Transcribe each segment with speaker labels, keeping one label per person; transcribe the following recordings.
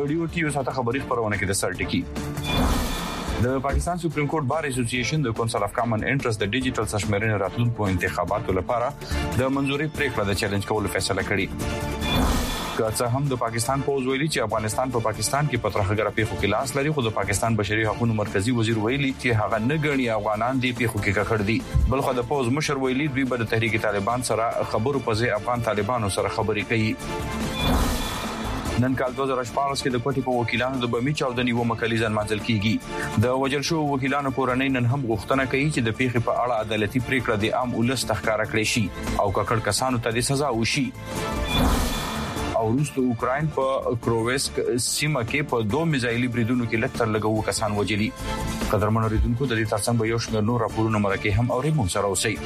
Speaker 1: رادیو ټي اوسه خبري خبرونه کې د سرټکی د پاکستان سپریم کورټ بار اسوسییشن د کونسل اف کامن انټرست د ډیجیټل سشمرنې راتلونکو انتخاباتو لپاره د منځوري پریکړه د چیلنج کولو فیصله کړې. که څه هم د پاکستان پوز ویلي چې افغانستان په پاکستان کې پترخګر پیښو کې لاس لري، خو د پاکستان بشري حقوقو مرکزی وزیر ویلي چې هغه نه غني افغانان دی پیښو کې ککړ دي. بلخو د پوز مشر ویلي دوی به د تحریک طالبان سره خبرو په ځای افغان طالبانو سره خبرې کوي. نن کال 2014 کې د کوټي په وکیلانو د بمی چاودنې و مکلیزن منځل کیږي. د وجل شو وکیلانو کورنۍ نن هم غوښتنه کوي چې د پیښې په اړه عدالتي پریکړه د عام ولس تخکاره کړي شي او ککړ کسانو ته د سزا وشي. او روسو اوکراین په کرووسک سیمه کې په 2 میزایلي بریدونو کې لکتر لګوو کسان وجلي. قدرمن اوریدونکو د دې ترڅنګ به یو شمېر نور راپورونه مرکه هم اوري مو سره اوسئ.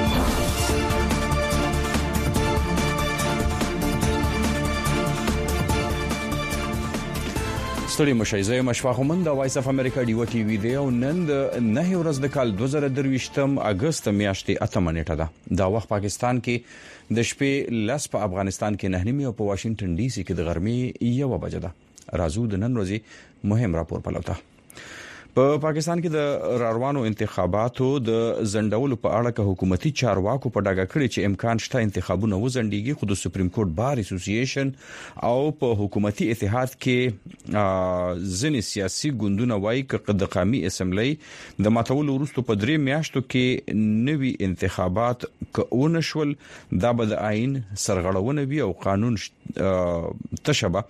Speaker 1: ستړي مشایزه مشفاخمن د وایس اف امریکا ډیو ټي وی دی او نن د 9 ورځ د کال 2023 اگست میاشتې 8 نیټه ده. دا وخت پاکستان کې د شپې لاس په افغانستان کې 9 او په واشنگټن ډي سي کې د غرمې 1 بجې ده. راځو د نن ورځې مهم راپور پلوته. په پاکستان کې د راروانو انتخاباتو د زندولو په اړه که حکومتي چارواکو په ډاګه کړی چې امکان شته انتخابونه وزنديږي، خو د سپریم کورټ بار اسوسییشن او په حکومتي اتحاد کې ځینې سیاسي ګوندونه وایي چې د قومي اسمبلی د ماتولو وروسته په 3 میاشتو کې نوي انتخابات کونه شول دا به د آئین سرغړونه وي او قانوني تشبه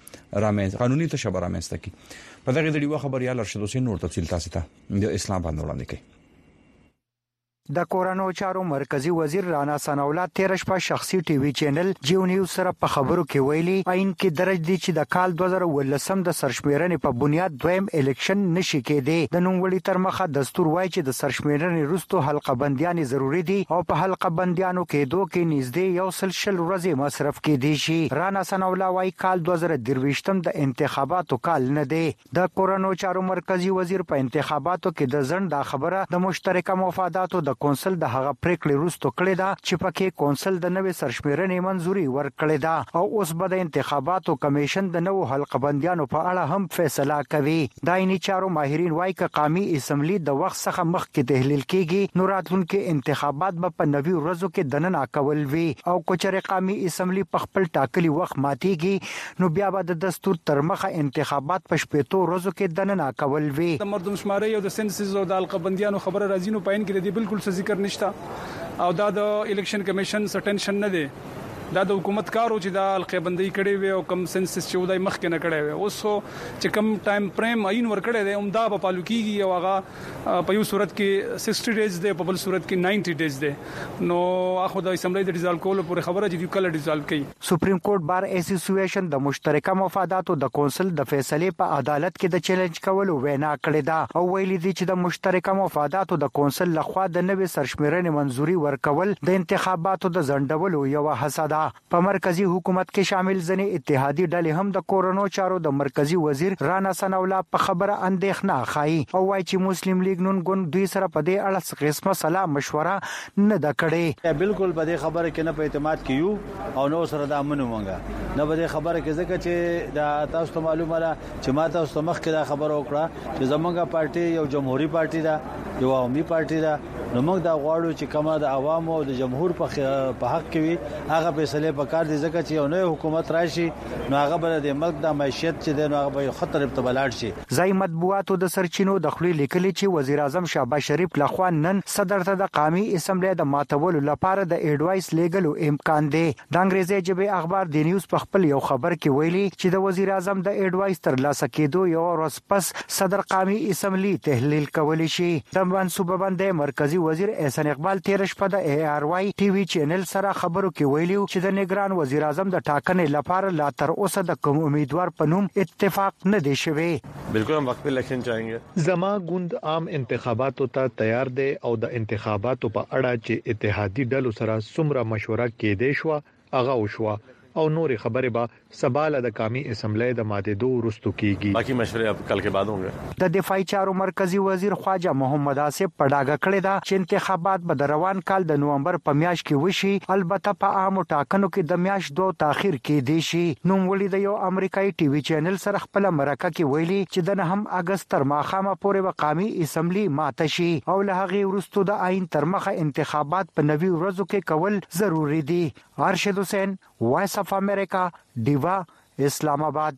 Speaker 1: رامنځته کی. په دغه ډیوه خبريال ارشد حسین نور تفصیل تاسو ته د اسلام باندې وړاندې کوي.
Speaker 2: د کورونو چارو مرکزی وزیر رانا ثناءالله 13 په شخصي ټي وي چینل جیو نیوز سره په خبرو کې ویلي عین کې درج دي چې د کال 2018 د سرشمیرنې په بنیاد دویم الیکشن نشي کېدی. د نوموړي تر مخه دستور وایي چې د سرشمیرنې وروسته حلقه بندیان ضروری دي او په حلقه بندیانو کې دوه کې نږدې 100 ورځې مصرف کېدي شي. رانا ثناءالله وایي کال 2023 د انتخاباتو کال نه دی. د کورونو چارو مرکزی وزیر په انتخاباتو کې د ځند د خبره د مشترکه مفاداتو د کونسل د هغه پریکړې وروسته کړې ده چې پکې کونسل د نوې سرشمیرنې منځوري ورکړې ده او اوس به د انتخاباتو کمیشن د نوو حلقه بندیانو په اړه هم فیصله کوي. دایني چارو ماهرین وایي چې قومي اسمبلی د وخت څخه مخکې تحلیل کیږي نو راتلونکي انتخابات به په 90 ورځو کې دننه کول وي او کچره قومي اسمبلی په خپل ټاکلي وخت ماتيږي نو بیا به د دستور تر مخه انتخابات په 15 ورځو کې دننه کول وي.
Speaker 3: د مردم شماري او د سنسس او د حلقه بندیانو خبره راځي نو پاین کې دی بالکل ذکر نشته او دا د الیکشن کمیشن سټنشن نه دی. دا د حکومت کارو چې د حلقه بندي کړي وي او کم سنسس چې ودای مخ کې نه کړي وي اوس چې کم ټایم فریم عین ور کړي دی عمدا په پالو کېږي او هغه په یو صورت کې 60 ډیز دی په بل صورت کې 90 ډیز دی نو اخو د اسمبلی د ډیزالو کولو پورې خبره چې کله ډیزالو کوي.
Speaker 2: سپریم کورټ بار اسوسییشن د مشترکه مفاداتو د کونسل د فیصله په عدالت کې د چیلنج کولو وینا کړې ده او ویلي دي چې د مشترکه مفاداتو د کونسل لخوا د نوې سرشمیرنې منځوري ورکول د انتخاباتو د ځندولو یو هڅه ده. په مرکزی حکومت کې شامل ځنې اتحادی ډلې هم د کورونو چارو د مرکزی وزیر رانا ثناءالله په خبره اندېښنه ښایي او وایي چې مسلم لیگ نون ګوند دوی سره په دې اړه قسمه سلا مشوره نه ده کړې.
Speaker 4: بالکل په دې خبره کې نه په اعتماد کیو او نو سره د امن ومنګه نه په دې خبره کې ځکه چې د تاسو ته معلومه ده چې ما تاسو مخ کې دا خبره وکړه چې زمونږه پارټي یو جمهوریت پارټي ده یو عوامي پارټي ده نو موږ دا غواړو چې کومه د عوامو او د جمهور په حق کې وي هغه فیصله پکار دي ځکه چې یو نوې حکومت راشي نو هغه بل د ملک د معیشت چې د هغه به خطر ابتبلاړ شي.
Speaker 2: ځای مطبوعاتو د سرچینو د خپل لیکلي چې وزیر اعظم شهباز شریف لخوا نن صدر ته د قومي اسمبلی د ماتولو لپاره د ایډوایس لیګلو امکان دی. د انګریزي ژبه اخبار دی نیوز په خپل یو خبر کې ویلي چې د وزیر اعظم د ایډوایس تر لاسه کېدو یو ورځ پس صدر قومي اسمبلی تحلیل کولی شي. د منصوبه بندي مرکزی وزیر احسان اقبال 13 په د ای آر واي ټي وي چینل سره خبرو کې ویلي چې د نگران وزیر اعظم د ټاکنې لپاره لا تر اوسه د کوم امیدوار په نوم اتفاق نه دی شوی.
Speaker 5: بالکل هم وقت په الیکشن چاهیږي.
Speaker 6: زما ګوند عام انتخاباتو ته تیار دی او د انتخاباتو په اړه چې اتحادی ډلو سره څومره مشوره کېدې شو هغه وشو او نور خبره به سباله د قومي اسمبلی د ماده 2 رستو کیږي.
Speaker 5: باقی مشورې اب کل کے بعد होंगे.
Speaker 2: د دفاعي چارو مرکزی وزیر خواجه محمد آصف پډاګه کړی دا چې انتخابات به د روان کال د نومبر په میاشت کې وشي، البته په عامو ټاکنو کې د میاشت 2 تاخير کې دی شي. نوموړي د یو امریکایي ټي وي چینل سره خپل مرکه کې ویلي چې د 9 اگست تر ماخامه پورې به قومي اسمبلی ماته شي او له هغه وروسته د آئین تر مخه انتخابات په 90 ورځو کې کول ضروری دي. ارشد حسین، وایس اف امریکا، دیوا، اسلام آباد.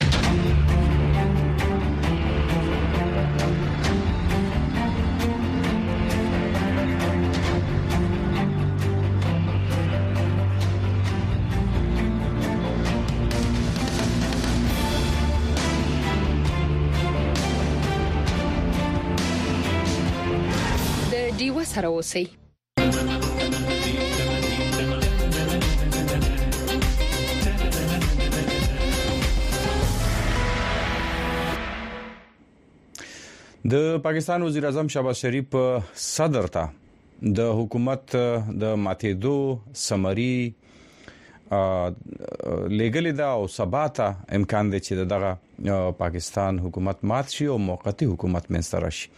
Speaker 7: دیوا سره اوسئ.
Speaker 1: د پاکستان وزیر اعظم شهباز شریف صدر ته د حکومت د ماتېدو سمري لیګل دا او ثباته امکان دی چې دغه پاکستان حکومت مات شي او موقتی حکومت منځته راشي.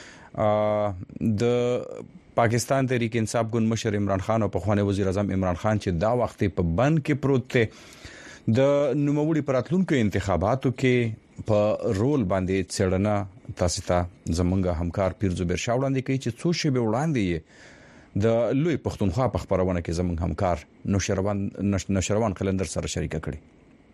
Speaker 1: د پاکستان تحریک انصاف ګوند مشر عمران خان او پخوانی وزیر اعظم عمران خان چې دا وخت په بند کې پروت دی د نوموړي پراتلونکو انتخاباتو کې په رول باندې څېړنه تاسو ته زمونږ همکار پیر زبیر شاه وړاندې کوي چې څو شی به وړاندې د لوی پښتونخوا په خبرونه کې زمونږ همکار نشروان قلندر سره شریک کړي.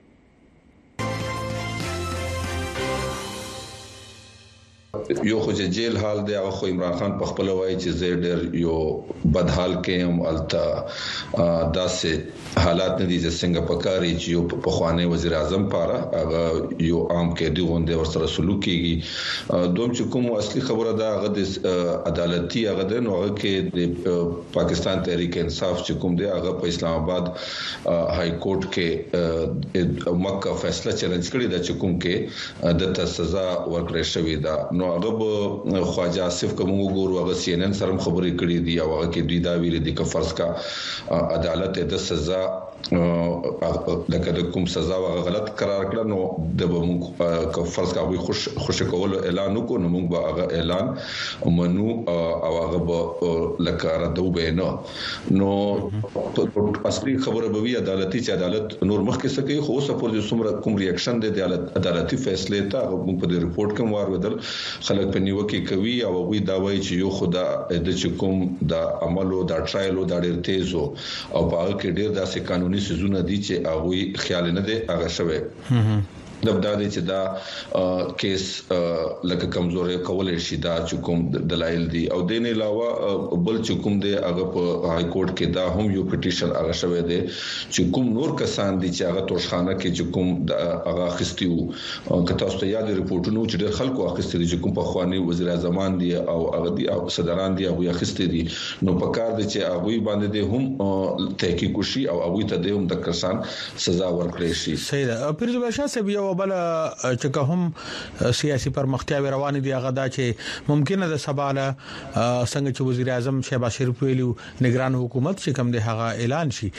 Speaker 8: یو خو چې جیل حال دی او خو عمران خان په خپل وایي چې زه ډېر یو بد حال کې هم الته داسې حالات نه دي چې څنګه پکاري چې یو په خواني وزیر اعظم پاره هغه یو عام کې دی غونډه ورسره سلوک کیږي. دوم چې کوم اصلي خبره ده هغه د عدالتي هغه د نوغه کې د پاکستان تحریک انصاف چې کوم دی هغه په اسلام آباد های کورټ کې مکه فیصله چیلنج کړی دا چې کوم کې د سزا ورکړې شوې ده. نو هغه خواجه آصف کوم وګورو هغه سی ان ان سره خبرې کړې دي او هغه کې دوی دا ویل دي چې فرض کا عدالت د سزا لکه د کوم سزا هغه غلط قرار کړ نو د موږ فرض کا وي خوش کول اعلان وکړو نو موږ به هغه اعلان منو او هغه به لکه ردو به نو اصلي خبره به وي عدالتي چې عدالت نور مخکې سکه خو اوس په دې څومره کوم ریاکشن دی د عدالتي فیصله ته موږ په دې رپورت کې وار ودل خلک په نیوکه کوي او وی دا وایي چې یو خدا د چکم د عملو د ټرایلو د ډیر تیزو او په هغه کې ډیر داسې قانوني سيزونه دي چې هغه خیال نه دی هغه شوی د بدادي چې دا کیس لکه کمزوري کولای شي دا چې کوم دلایل دي او دین علاوه بل چې کوم دی هغه په های کورټ کې دا هم یو پټیشن هغه شوی دی چې کوم نور کسان دي چې هغه توشخانه کې چې کوم هغه اخستیو کته تاسو ته یاد ریپورتونو چې ډېر خلکو اخستي دي چې کوم په خواني وزیر اعظم دي او هغه دي او صدران دي هغه اخستي دي نو په کار دي چې هغه باندې دي هم تحقیق وشي او هغه ته د هم د کسان سزا ورکړي شي.
Speaker 9: صحیح ده. پیرزو بشا سه یو بل چې هم سیاسي پرمختیا روان دي هغه دا چې ممکنه د سباله څنګه چې وزیر اعظم شهباز شریف ویلو نگران حکومت چې کوم دی هغه اعلان شي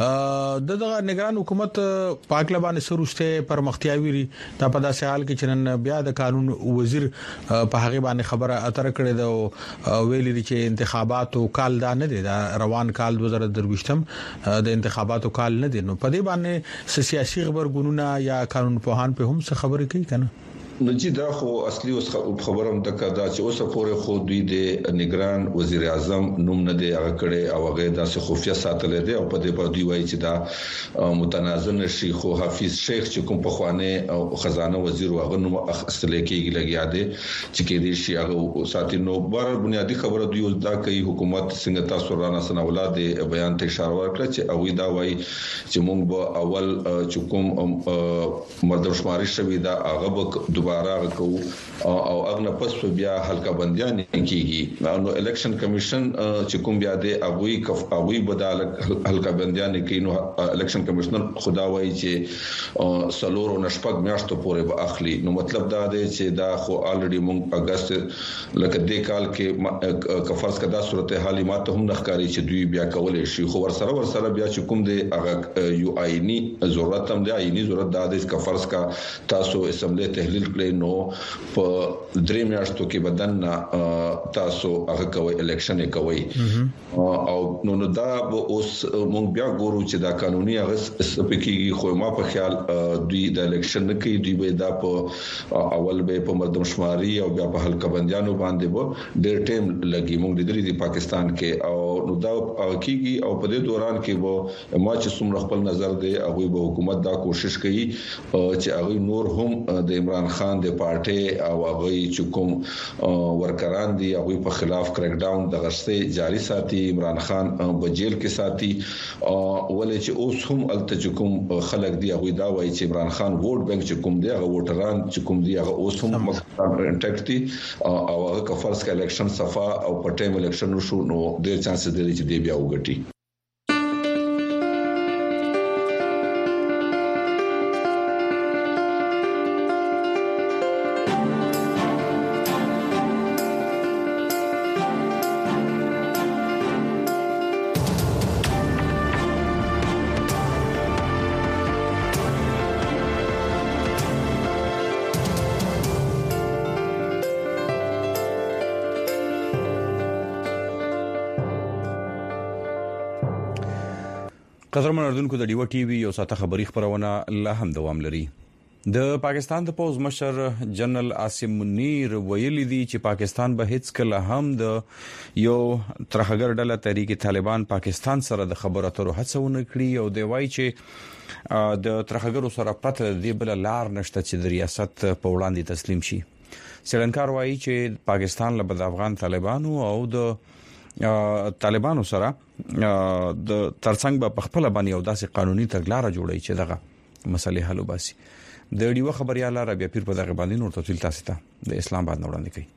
Speaker 9: دغه نگران حکومت پاکلبان سروسته پرمختیا ویری دا په داسې حال کې چې نن بیا د قانون وزیر په هغه باندې خبره اتر کړې ده ویلي دي چې انتخاباتو کال دا نه دي دا روان کال 2023 د انتخاباتو کال نه دي نو په دې باندې سیاسي خبرګونونه یا قانون پوهان په هم څه خبرې کوي کنه
Speaker 8: نو چې دا خو اصلي اوس خبرم د کدا چې اوس پورې خو دوی د نگران وزیر اعظم نوم نه دی هغه کړي او هغه داسې خفیه ساتل دي او په دې په دوی وایي چې دا متنازل نشي خو حافظ شیخ چې کوم په خوانه او خزانه وزیر هغه نوم اخستل کېږي لګیا دي چې کې دي شي هغه ساتي نو بار بنیادی خبره دوی اوس دا کوي حکومت څنګه تاسو رانه سن اولاد بیان ته اشاره ورکړه چې هغه دا وایي چې موږ به اول چې کوم مردم شماري شوی دا هغه دوباره کو او اغه پس بیا حلقه بنديان کیږي نو الیکشن کمیشن چې کوم بیا د اغوی بدل حلقه بنديان کینو الیکشن کمیشنر خدا وایي چې سلور او نشپک میاشتو پورې به اخلي نو مطلب دا دی چې دا خو الریډي مونږ اگست لکه د کال کې کفرس کدا صورتحال ماته هم نخکاری چې دوی بیا کولای شي خو ورسره بیا چې کوم دی هغه یو آئینی ضرورت هم دی آئینی ضرورت دا د کفرس کا تاسو اسمبلی تحلیل کړئ نو په درې میاشتو کې بدن تاسو هغه کوي الیکشن کوي او نو دا اوس مونږ بیا ګورو چې دا قانوني هغه سپکیږي خو ما په خیال دوی د الیکشن نه کوي دوی به دا په اول به په مردمشماري او بیا په حلقه بنديانو باندې به ډېر ټیم لګي مونږ د دې پاکستان کې او نو دا کیږي او په دې دوران کې به ما چې څومره خپل نظر دی هغه به حکومت دا کوشش کوي چې هغه نور هم د عمران خان د پارټي او هغه چې کوم ورکران دي هغه په خلاف کریک ډاون د غشته جاری ساتي عمران خان په جیل کې ساتي ولې چې اوس هم الته کوم خلک دی هغه دا وایي چې عمران خان ووټ بانک چې کوم دی هغه ووټران چې کوم دی هغه اوس هم انټیکټي او هغه کفرس کا الیکشن صفا او پټیم الیکشن شو نو ډېر چانس دی چې دی بیا وګټي
Speaker 1: قدرمن اردوونکو د ډیو ټي وي یو ساته خبري خبرونه لا هم دوام لري د پاکستان د پوز مشر جنرال عاصم منیر ویلي دي چې پاکستان به هیڅ کله هم د یو ترهګر ډله تحریک طالبان پاکستان سره د خبرو اترو هڅونه کړي او دی وایي چې د ترهګرو سره پته دی بل لار نشته چې د ریاست په وړاندې تسلیم شي سړنکار وایي چې پاکستان له بد افغان طالبانو او د طالبانو سره د ترڅنګ په خپل باندې یو داسې قانوني تګلارې جوړي چې دغه مسلې حل وباسي د ډیو خبرياله ربيع پیر په دغه باندې نور تفصیل تاسو ته د اسلام آباد وړاندې کوي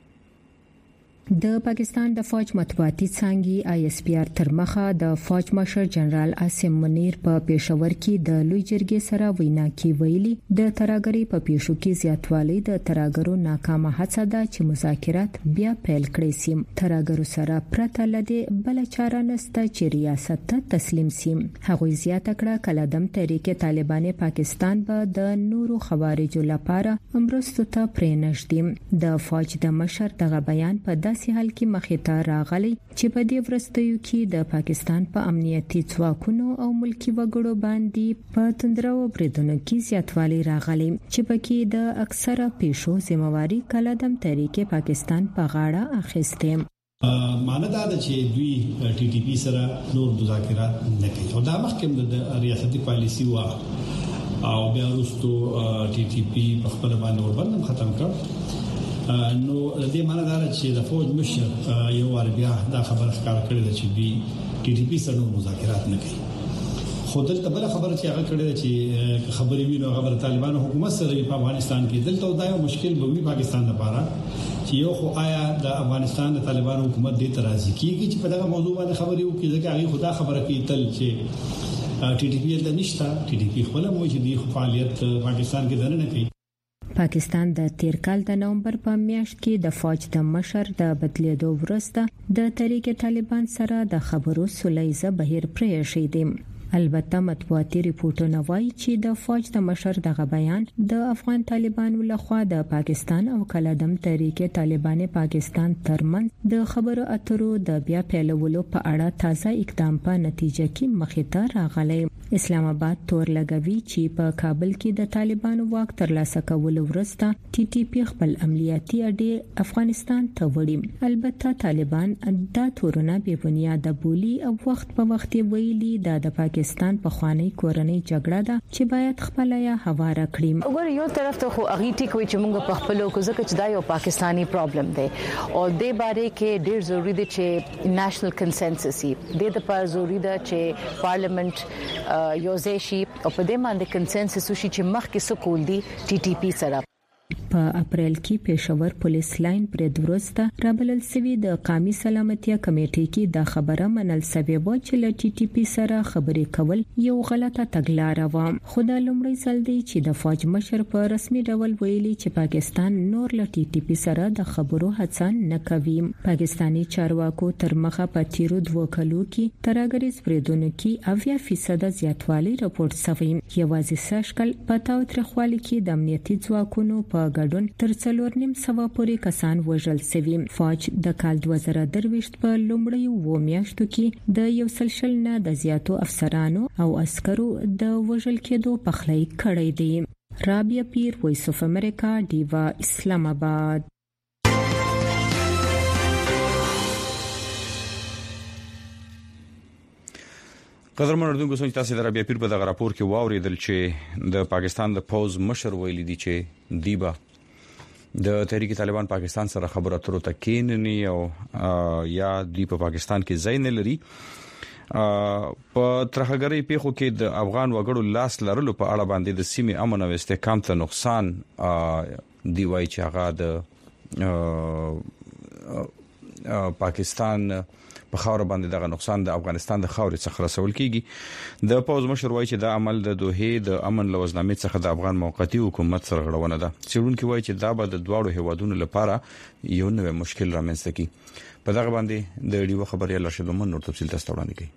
Speaker 7: د پاکستان د فوج مطبوعاتي څنګه آی اس پی آر تر مخه د فوج مشر جنرال عاصم منیر په پېښور کې د لوی جرګې سره وینا کې ویلي د ترهګری په پیښو کې زیاتوالی د ترهګرو ناکامه هڅه ده چې مذاکرات بیا پیل کړي سي ترهګرو سره پرته لدی بل چاره نسته چې ریاست ته تسلیم سي هغه زیاته کړه کله دم تحریک طالبان پاکستان به د نورو خوارجو لپاره امرستو ته پرېنښدي د فوج د مشر دغه بیان په سیاسي حل کې مخې ته راغلي چې په دې ورستیو کې د پاکستان په امنیتي ځواکونو او ملکی وګړو باندې په تندرو بریدونو کې زیاتوالی راغلي چې پکې د اکثره پیښو ذمہواری کلدم تحریک پاکستان په غاړه اخیسته
Speaker 10: معنی دا ده چې دوی ټي ټي پی سره نور مذاکرات نه کوي او دا مخکې د ریاستي پالیسی وا او بیا وروسته ټي ټي پی په خپل باندې وربندم ختم کړ نو د دې معنی دا چې د فوج مشر یو ور بیا دا خبره ښکار کړې ده چې دوی ټي ټي پی سره مذاکرات نه کوي خو دلته بل خبره چې هغه کړې ده چې خبرې وینو خبره طالبانو حکومت سره په افغانستان کې دلته دا یو مشکل به وي پاکستان لپاره چې یو خو آیا د افغانستان د طالبانو حکومت دې ترازی کیږي چې په دغه موضوع باندې خبرې وکړي ځکه هغه خدا خبره کوي تل چې ټي ټي پی د نشتا ټي ټي پی خپل مو چې دی فعالیت پاکستان کې نه کوي
Speaker 7: پاکستان د تیر کال د نومبر په میاشت کې د فوج د مشر د بدلیدو وروسته د تحریک طالبان سره د خبرو سلیزه بهیر پرې شي دي البته مطبوعاتي ریپورتونه وایي چې د فوج د مشر دغه بیان د افغان طالبانو لخوا د پاکستان او کلدم تحریک طالبان پاکستان ترمنځ د خبرو اترو د بیا پیلولو په اړه تازه اقدام په نتیجه کې مخې ته راغلی اسلام آباد تور لګوي چې په کابل کې د طالبانو واک ترلاسه کول وروسته ټي ټي پی خپل عملیاتي اډې افغانستان ته وړي البته طالبان دا تورونه بې بنیاد بولی او وخت په وخت ویلي د پاکستان په خوانی کورنۍ جګړه ده چې باید خپل یا هواره کړي
Speaker 11: وګوره یو طرف ته خو اغي ټیک وي چې موږ په خپل کو ځکه چې دا یو پاکستانی پرابلم دی او د باره کې ډیر ضروری دی چې نېشنل کنسنسس وي د لپاره ضروری ده چې پارلیمنت یو ځای شي او په دې باندې کنسنسس وشي چې مخکې سکول دي ټي ټي پی سره
Speaker 7: په اپریل کې پېښور پولیس لاین پر دروسته رابلل سوي د قومي سلامتیا کمیټې کې د خبره منل سوي و چې ل ټي ټي پی سره خبرې کول یو غلطه تګلارې و. خو د لومړي ځل دی چې د فوج مشر په رسمي ډول ویلي چې پاکستان نور ل ټي ټي پی سره د خبرو هڅه نه کوي. پاکستانی چارواکو تر مخه په تیرو 2 کلو کې ترګریز بریدونکو کې 80% زیاتوالی راپورټ شوی. یوازې سشکل پتاو تر خالي کې د امنیتي ځواکونو په ګډون تر 4.5 پورې کسان وژل شوي. فوج د کال 2023 په لومړی و میاشتو کې د 100 نه د زیاتو افسرانو او عسکرو د وژل کېدو پخلی کړی دی. رابعه پیر، وایس اف امریکا، دیوا، اسلام آباد.
Speaker 1: قدرمن اردوونکو څنګه تاسو د رابعه پیر په دغه راپور کې واوریدل چې د پاکستان د پوز مشر ویلي دی چې دیبا د تحریک طالبان پاکستان سره خبرو اترو ته کېنني او یا دی په پاکستان کې ځای نه لري. په ترهګری پیښو کې د افغان وګړو لاس لرلو په اړه باندې د سیمې امن او استحکام ته نقصان دی وایي چې هغه د پاکستان په خاور باندې دغه نقصان د افغانستان د خاورې څخه رسول کیږي. د پوز مشر وایي چې دا عمل د دوه د امن لوزنامې څخه د افغان موقتی حکومت سره غړونه ده. څېړونکو وایي چې دا به د دواړو هیوادونو لپاره یو نوې مشکل رامنځته کوي. په دغه باندې د ډیو خبري لرشد ومن نور تفصیل تاسو وړاندې کوي.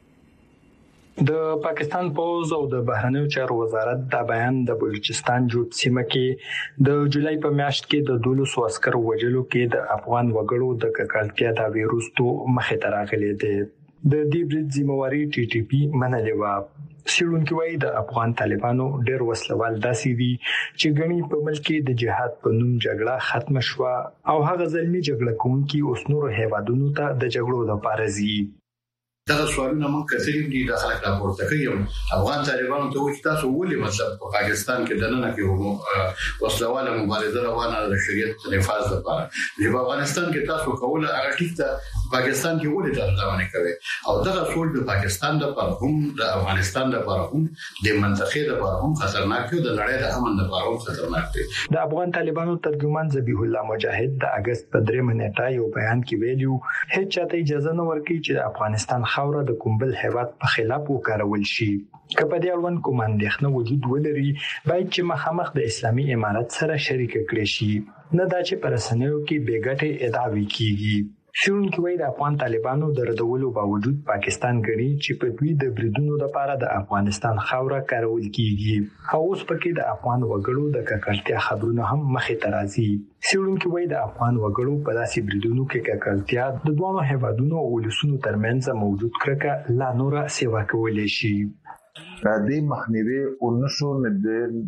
Speaker 12: د پاکستان پوز او د بهرنیو چارو وزارت دا بیان د بلوچستان جوړ سیمه کې د جولای په میاشت کې د 200 عسکر وژلو کې د افغان وګړو د ککړتیا د ویروسو مخه ته راغلي دي. د دې برید ذمہواری ټي ټي پی منلې و. څېړونکو وايي د افغان طالبانو ډېر وسلوال داسې دي چې غني په ملک کې د جهاد په نوم جګړه ختم شوه او هغه ځلمي جګړه کوونکي اوس نور هیوادونو ته د جګړو لپاره ځي.
Speaker 13: دا سوالونه مونږ کتلې دي د خلک راپورته کوي. افغان طالبانو ته وایي تاسو ولې مطلب په پاکستان کې دننه کې وسلواله مبارزه روانه د شریعت نفاذ لپاره په افغانستان کې تاسو کوله هغه ټیک ته پاکستان کې ولې تاسو دا نه کوي او دا ټول د پاکستان لپاره هم د افغانستان لپاره هم د منطقې لپاره هم خطرناک دی، د نړۍ د امن لپاره هم خطرناک دی.
Speaker 12: د افغان طالبانو ترجمان ذبیح الله مجاهد د اگست په 3 نیټه یو بیان کې ویلو هیڅ چاته اجازه نه ورکړي چې د افغانستان خاوره د کومبل هیواد په خلاف وکارول شي. کله د اړوند کوم اندېښنه وجود ولري باید چې مخامخ د اسلامي امارت سره شریک کړي شي، نه دا چې پر رسنیو کې بیګټه ادعا کیږي. څېړونکو وايي د افغان طالبانو د ردولو باوجود پاکستان غړي چې په دوی د بریدونو لپاره د افغانستان خاوره کارول کیږي او اوس پکې د افغان وګړو د ککړتیا خبرونه هم مخې ته راځي. څېړونکو وايي د افغان وګړو په داسې بریدونو کې ککړتیا د دوه هیوادونو او ولسونو ترمنځ موجود کرکه لا نور سیوا کولای شي.
Speaker 14: د مخنیوي او نشو د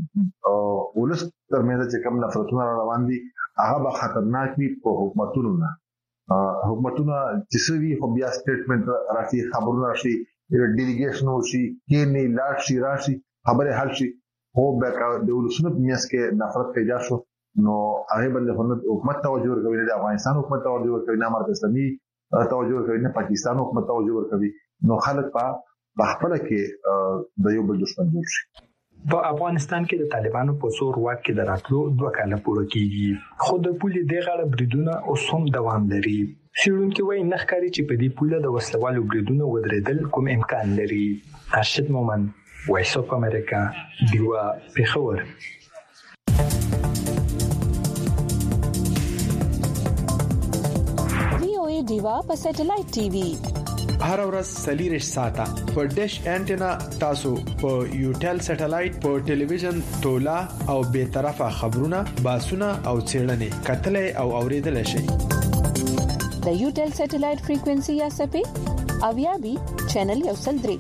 Speaker 14: ولس ترمنځ چې کوم نفرتونه روان دي هغه خطرناک دي. په حکومتونو چې سوي خو بیا سټیټمنټ راځي، خبرونه راشي، ډیلیګیشن وشي، کې نه راشي خبره حل شي. هو به د ولسونو په میاس کې نفرت پیدا شو نو هغه باندې حکومت توجه ورکوي، د افغانستان حکومت توجه ورکوي، نه مرکز اسلامي توجه ورکوي، نه پاکستان حکومت توجه ورکوي. نو خلک په خپل کې د یو بل دښمن جوړ شي.
Speaker 12: په افغانستان کې د طالبانو په زور واک کې دراتلو 2 کاله پوره کیږي، خو د پولې د غړ بریدونه اوس هم دوام لري. څېړونکو وايي نخکاری چې په دې پوله د وسلوالو بریدونو ودرېدل کوم امکان لري. ارشد مومن، وایس اف امریکا، دیوا، پېښور.
Speaker 15: وی دیوا په سټلایټ ټي وي
Speaker 16: هر ورځ 40 ساعته په ډیش انټینا تاسو په یوټل سټلایټ په ټلویزیون تولا او به طرفه خبرونه باسونه او چیرنې کتلې او اوریدل شي.
Speaker 15: د یوټل سټلایټ فریکوئنسي یا سپې او یا بي چینل یو سل 3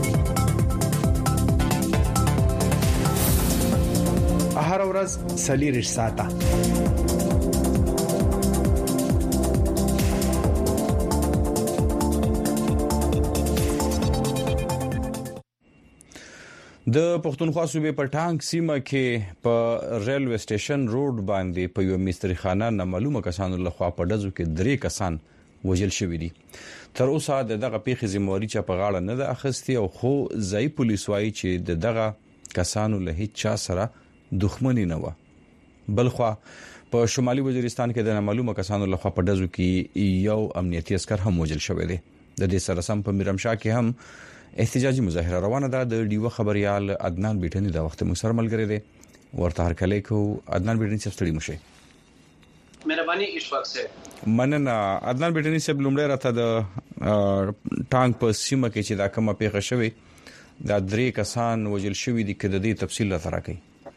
Speaker 16: هر ورځ 40 ساعته
Speaker 1: د پښتونخوا صوبې په ټانک سیمه کې په ریلوی سټیشن روډ باندې په یو مستریخانه نامعلومه کسانو لخوا په ډزو کې 3 کسان وژل شوي دي. تر اوسه دغه پیښې ذمہواری چې په غاړه نه ده اخیستې او خو ځای پولیس وايي چې دغه کسانو له هیڅ چا سره دښمنی نه و. بلخوا په شمالي وزیرستان کې د نامعلومه کسانو لخوا په دزو کې یو امنیتي عسكر هم وژل شوی دی د دې سره سم په میرمشاه کې هم احتجاجي مظاهره روانه ده د ډیو خبريال عدنان بیٹنی دا وخت موږ سره ملګری دی ورته هر کله کو عدنان بیٹنی څخه ستړي مشه
Speaker 17: مهرباني اشفاق سه
Speaker 1: مننه عدنان بیٹنی سب لومړی راته د ټانک په سیمه کې چې دا کومه پیښه شوې دا درې کسان وژل شوی دي کده دې تفصیل راکړي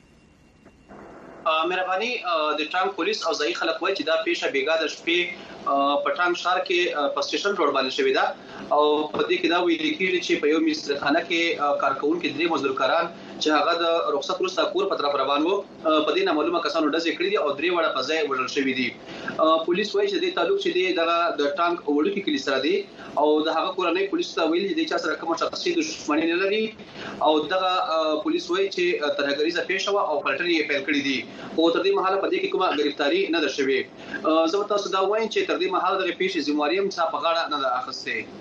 Speaker 17: مهرباني د ټانک پولیس او ځای خلک وایي چې دا پیښه بیګا د شپې په ټانک شهر کې په سټیشن روډ باندې شوې ده او په دې کې دا ویل کېږي چې په یو مسترخانه کې کارکونکو درې مزدورکاران چې هغه د رخصت وروسته کور په طرف روان وو په دې نامعلومه کسانو ډزې کړې دي او درې وړه په ځای وژل شوی دي پولیس وایي چې د تعلق چې د ټانک وړوکی کلی سره دی او د هغه کورنۍ پولیس ته ویلي دي چې سره کوم شخصي دښمنی نه لري او دغه پولیس وایي چې ترهګریزه پیښه او پلټنې یې پیل کړې دي او تر دې مهاله په دې کې کومه گرفتاری نه ده شوې زه تاسو دا وایم چې تر دې مهاله د پیښې ذمہواری هم څه په غاړه نه ده اخیسته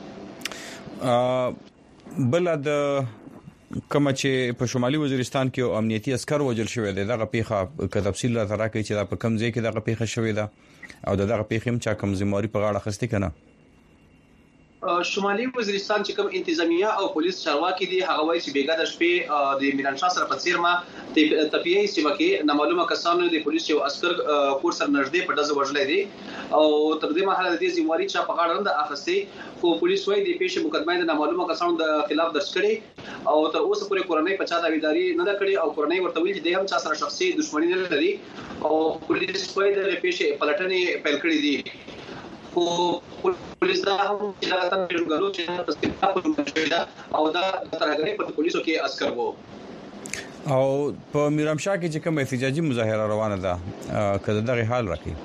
Speaker 1: بل د کوم چې په شمالي وزیرستان کې امنیتي عسكر وژل شوی دی دغه پیښه په تفصیل راځي چې دا په کوم ځای کې دغه پیښه شوې ده او دغه پیښه هم چا کوم ذمہواری په غاړه اخیسته کنه
Speaker 17: شمالي وزیرستان چې کوم انتظامیه او پولیس چارواکي دي هغه وایي چې بیګا د شپې د میرانشاه سره په څیر ما تپیې سیمه کې نامعلومه کسانو د پولیس یو عسكر کور سره نږدې په دزه وژلې دي او تر دې مهاله د ذمہواری چا په غاړه نه اخیسته خو پولیس وایي د پیښې مقدمه د نامعلومه کسانو د خلاف درج کړي او تر اوسه پورې کورنۍ په چا داویداری نه کړې او کورنۍ ورته ویل چې د هم چا سره شخصي دښمنی نه لري او پولیس وایي د پیښې پلټنې پیل کړې دي خو پولیس دا هم چې دا تاسو پیژنګلو چې تاسو په شوی دا او دا ترهګری په پولیسو کې عسكر وو
Speaker 1: او په میرمشاه کې چې کوم احتجاجي مظاهره روانه ده کله دغه حال راکې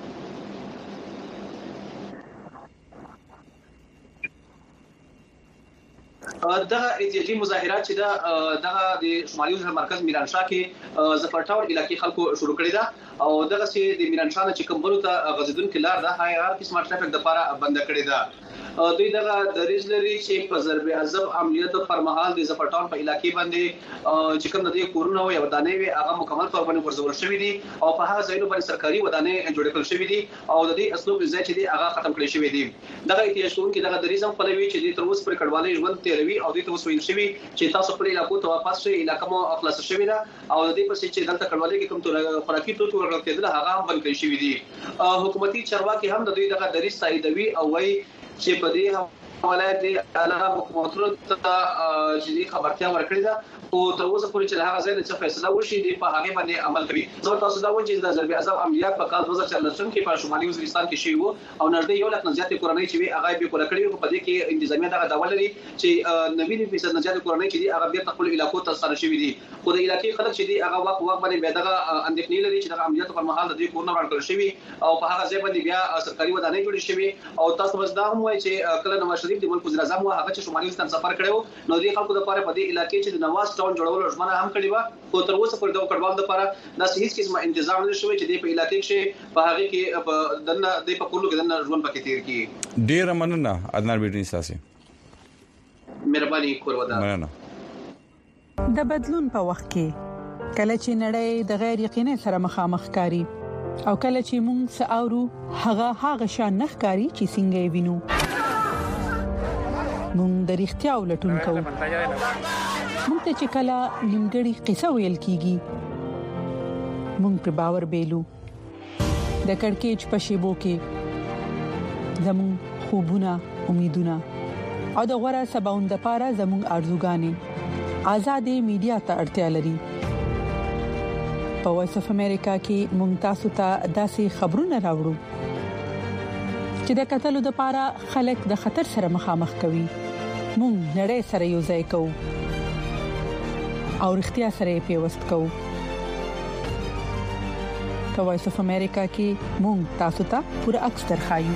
Speaker 17: دغه احتجاجي مظاهرات چې دغه د شمالي وزیر مرکز میرانشاه کې زفرټاور علاقې خلکو شروع کړی دا او دغه چې د میرانشاه چې کومبلو ته غزیدونکو لار ده هغه قسمه ټرافیک د لپاره بند کړی دا دوی دغه د ریزلري چې په ضرب عذاب عملیات پر مهال د زفرټاور په علاقې باندې چې کوم د کورونه او ودانې وي هغه مکمل تور باندې ورزول شوی دي او په هغه ځایونو باندې سرکاري ودانې جوړ کړل شوی دي او د دې اسلوب ځای چې دی هغه ختم کړی شوی دی دغه احتیاجون کې دغه د ریزم په لوي چې د تر اوسه پر کډوالۍ ژوند تیروي او د توسو ویل شوی چې تاسو پر علاقو ته واپس شئ علاقه مو خلاص شوی ده او د دې پسې چې دلته کډوالۍ کې کوم تور خوراکي توکي ورغل کېدل هغه هم بند کړی شوی دي حکومتي چارواکي هم د دوی دغه دریس تاییدوي او وايي چې په دې حواله دي اعلی حکومتونو ته چې خبرتیا ورکړي ده او تر اوسه پورې چې هغه ځای ته فیصله وشي دی په هغه باندې عمل کوي زه تاسو دا وایم چې د ضرب عذاب عملیات په کال 2014 کې په شمالي وزیرستان کې شوی وو او نږدې یو لک نه زیاتې کورنۍ چې هغه به کول کړی په دې کې انتظامیه دغه ډول لري چې 90% نه زیاتې کورنۍ چې هغه به خپل علاقو ته ستنه شوی دي خو د علاقې خلک چې هغه وخت باندې به دغه اندېښنې لري چې دغه عملیات پر مهال د دې کورونه ورکړل شوی او په هغه ځای باندې بیا سرکاري ودانۍ جوړې شوی او تاسو بس دا هم وایي چې کله نواز شریف د ملک وزیر اعظم هغه چې شمالي وزیرستان سفر کړو نو د خلکو لپاره په دې علاقې چې د نواز ټاون جوړولو ژمنه هم کړی و خو تر اوسه پورې د کډوال لپاره د هیڅ قسمه تنظیم نه شوی چې د په علاقې کې په هغه کې دنه د په کولو کې دنه ژوند پکې تیر کی
Speaker 1: ډیر مننه عدنان بیٹنی ساسي
Speaker 17: مهرباني کوله
Speaker 18: مننه د بدلون په وخت کې کله چې نړۍ د غیر یقیني سره مخامخ کاری او کله چې موږ ساورو هغه شان نخکاری چې څنګه وینو موږ د اړتیا ولټون کوو موږ ته چې کله نیمګړی قصه ویل کیږي موږ پر باور بیلو د کڑکېچ په شیبو کې زموږ خوبونه امیدونه او د غوړه سباوند لپاره زموږ ارزوګانې آزادې میډیا ته اړتیا لري په وایس اف امریکا کې موږ تاسو ته داسې خبرونه راوړو چې د قتلو لپاره خلک د خطر سره مخامخ کوي موږ نړۍ سره یو ځای کوو او اړتیا سره پیوست کوو په وایس اف امریکا کې موږ تاسو ته پوره عکس درخایو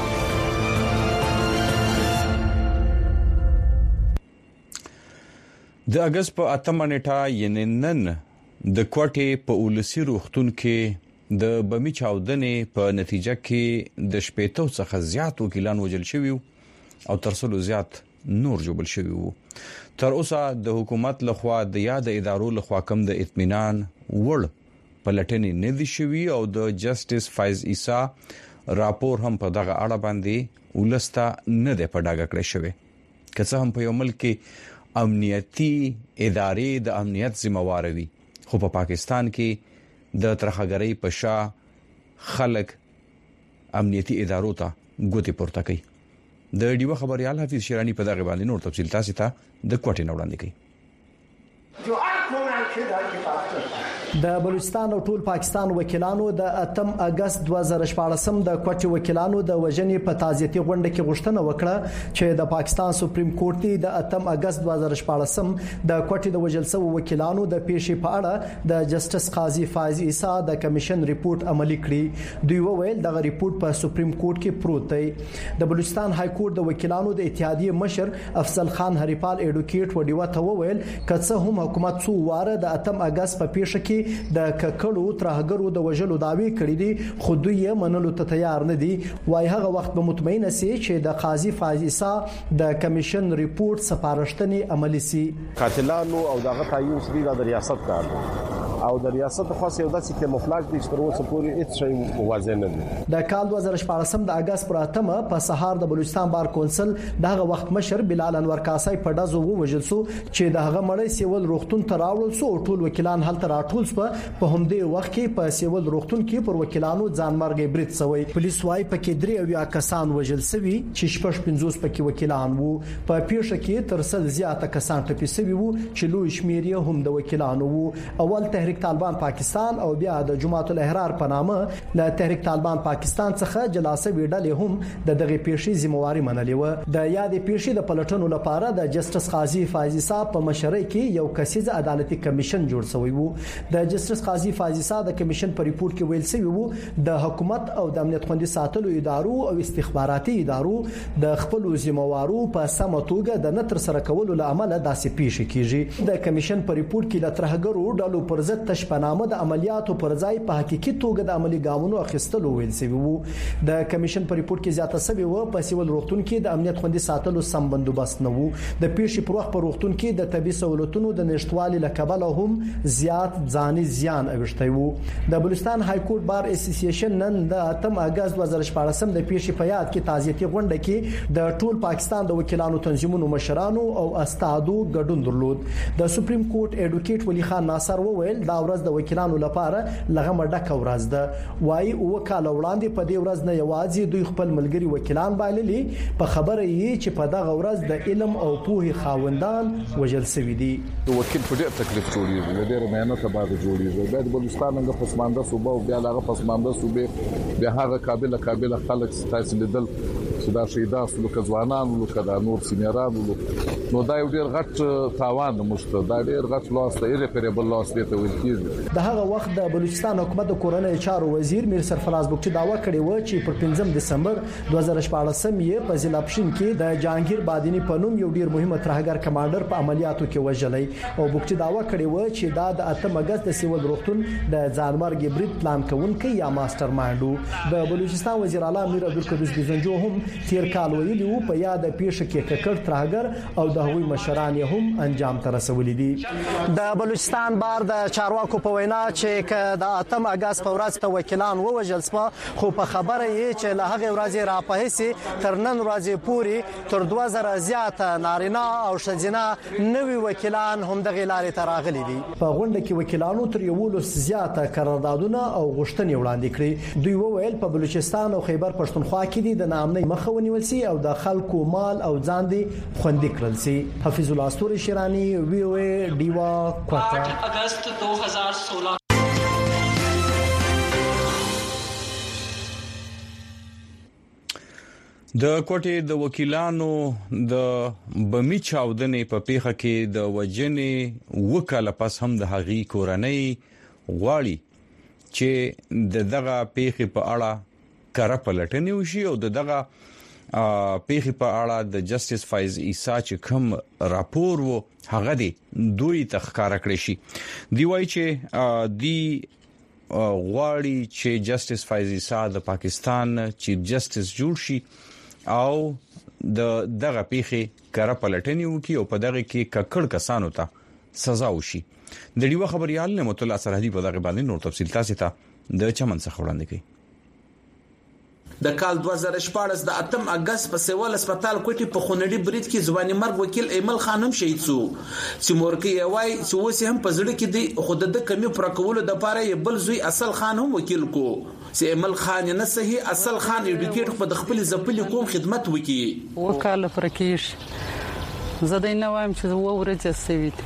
Speaker 1: د اگست په 8 نیټه یعنی نن د کوټې په ولسی روختون کې د بمی چاودنې په نتیجه کې د شپېتو څخه زیات وکیلان وژل شوي او ترڅو زیات نور جوړل شوي وو تر اوسه د حکومت لخوا د یاد ادارو لخوا کم د اطمینان وړ پلټنې نه دي شوي او د جسټس فایز عیسی راپور هم په دغه اړه باندې ولستا نه ده په ډاګه کړی شوی که څه هم په یو ملک کې امنیتي ادارې د امنیت ذمہوار وي خو په پاکستان کې د ترخګرۍ په شا خلک امنیتي ادارو ته ګوتې پورته کوي د ډیو خبريال حفیظ شیرانی په دغه باندې نور تفصیل تاسو ته د کوټې نوړاندې کوي
Speaker 19: د بلوچستان او ټول پاکستان وکیلانو د 8 اگست 2014 د کوټي وکیلانو د وژنې په تعزیتي غونډه کې غوښتنه وکړه چې د پاکستان سپریم کورټ د 8 اگست 2014 د کوټي د وژل شوی وکیلانو د پیښې په اړه د جسټس قاضي فایز عیسی د کمیشن ریپورت عملي کړی دوی وویل دغه ریپورت په سپریم کورټ کې پروت دی د بلوچستان های کورټ د وکیلانو د اتحادیې مشر افضل خان هریپال ایډوکیټ وډیو ته وویل کڅه هم حکومت څو واره د 8 اگست په پیښه کې د ککړو ترهګرو د وژلو داوی کړې دي خو دوی یې منلو ته تیار نه دي وای هغه وخت به مطمئن سي چې د قاضي فایز عیسی د کمیشن ریپورت سپارښتنې عملي سي
Speaker 20: قاتلانو او دغه تعین سری د ریاست کار او د ریاست خاص یو داسې کیموفلاژ د تر اوسه پورې هیڅ شی واضح نه دی
Speaker 19: د کال 2014 د اگست پر 8 په سهار د بلوچستان بار کونسل دغه وخت مشر بلال انور کاسای په دزو وژل سو چې دغه مړی سیول روغتون ته راوړل سو ټول وکیلان هلته راټول سو په همدې وخت کې په سیول روغتون کې پر وکیلانو ځانمرګي برید شوی پولیس وايي په کې درې او کسان وژل شوی چې شپږ 50 پکې وکیلان وو په پیښه کې تر څل زیاته کسان ټپي شوی وو چې لوی شمیر یې هم د وکیلانو وو اول تحریک طالبان پاکستان او بیا د جماعت الاحرار په نامه له تحریک طالبان پاکستان څخه جلاسه ویډلې هم د دغه پیښې ذمہواری منلې و د یادې پیښې د پلټنو لپاره د جسټس قاضي فایز عیسی په مشرۍ کې یو کسیز عدالتي کمیشن جوړ شوی وو د جسټس قاضي فایز عیسی د کمیشن په ریپورت کې ویل شوی وو د حکومت او د امنیت خوندي ساتلو ادارو او استخباراتي ادارو د خپل ذمہوارو په سم توګه د نتر سره کولو لامل داسې پیښې کیږي د کمیشن په ریپورت کې د ترهګرو ډلو پر ضد تشپنامه د عملیاتو پر ځای په حقيقي توګه د عملی ګامونو اخیستلو ویل شوی وو د کمیشن په ریپورت کې زیاته شوی و په سیول روغتون کې د امنیت خوندي ساتلو سم بندوبست نه وو د پیښې پر وخت په روغتون کې د طبي سہولتونو د نشټوالي لکبل هم زیات ځاني زیان اوښتی وو د بلوچستان های کورټ بار اسوسییشن نن د 8 اگست 2014 د پیښې په یاد کې تعزیتي غونډه کې د ټول پاکستان د وکیلانو تنظیمونو مشرانو او استادو ګډون درلود د سپریم کورټ ایډوکیټ ولی خان ناصر وویل دا ورځ د وکیلانو لپاره لغمه ډکه ورځ ده وایي وکاله وړاندې په دې ورځ نه یوازې دوی خپل ملګری وکیلان بایللي په خبره یې چې په دغه ورځ د علم او پوهې خاوندان وژل شوي دي
Speaker 21: وکیل په ډېر تکلیف جوړیږي ډېر مهنت باندې جوړیږي د بلوچستان څنګه پسمانده صوبه او بیا هغه پسمانده صوبه بیا هغه قابل خلک تاسو لیدل چې دا شهیدان سلوک ځوانان لکه دا نور سینیران نو دا یو ډېر غټ تاوان مشته دا ډېر غټ لاس ته ایریپریبل لاس دی ته ویل کیږي
Speaker 19: د هغه وخت د بلوچستان حکومت د کورنۍ چارو وزیر میر سرفراز بوکچي داوا کړې و چې پر 5 دسمبر 2014 یې په ضلع پښین کې د جهانگیر بادینی په نوم یو ډیر مهمه ترهګر کمانډر په عملیاتو کې وژلې او بوکچي داوا کړې و چې دا د 8 اگست د سیول روغتون د ځانمرګي برید پلان کوونکی یا ماستر مایندو د بلوچستان وزیر اعلی میر عبدالقدوس بزنجو هم تیر کال ویلي و په یاد پیښه کې ککړ ترهګر او د هغوی مشران هم انجام ته رسولي دي د بلوچستان بار د چارواکو په وینا چې د 8 اگست په ورځ ته وکیلان ووژل شو خو په خبره یې چې له هغه ورځې را په هسي تر نن ورځې پورې تر 2000 زیات نارینه او ښځینه نوي وکیلان هم د غلارې تراغلي دي په غونډه کې وکیلانو تر یو لس زیات قراردادونه او غوښتنې وړاندې کړې دوی وویل په بلوچستان او خیبر پښتونخوا کې د ناامنۍ مخه ونیول سي او د خلکو مال او ځان دي خوندي کړل سي حفیظ الله استوري شیرانی وی او ای ډیوا کوټه
Speaker 22: 8 اگست 2016
Speaker 1: د کوټې د وکیلانو د بمی چاودنې په پیښه کې د وجنې وکاله پس هم د هغي کورنۍ غواړي چې دغه پیښه په اړه کار پلټنې وشي او دغه پیښه په اړه د جسټس فایز عیسی چې کوم راپور وو هغه دی دوی تخکار کړی شي دی وایي چې دی غواړي چې جسټس فایز عیسی د پاکستان چیف جسټس جوړ شي او دغه پیښه کار پلټنې وکي او په دغه کې ککړ کسانو ته سزا وشي د ډیوه خبريال نعمت الله سرحدي په دغه باندې نور تفصیل تاسو ته د چمن څخه وړاندې کوي.
Speaker 3: د کال 2014 د 8 اگست په سیول هسپتال کوټي په خونړي برید کې ځواني مرګ وکیل ایمل خانم شهید شو چې مورکي وای چې اوس هم په زړه کې دی خود د کمی پر کولو د پاره بل زوی اصل خان هم وکیل کو چې ایمل خان نه صحیح اصل خان ایډوکیټ په خپل ځپلي کوم خدمت وکي
Speaker 4: وکاله پرکیش زده نه وایم چې و ورته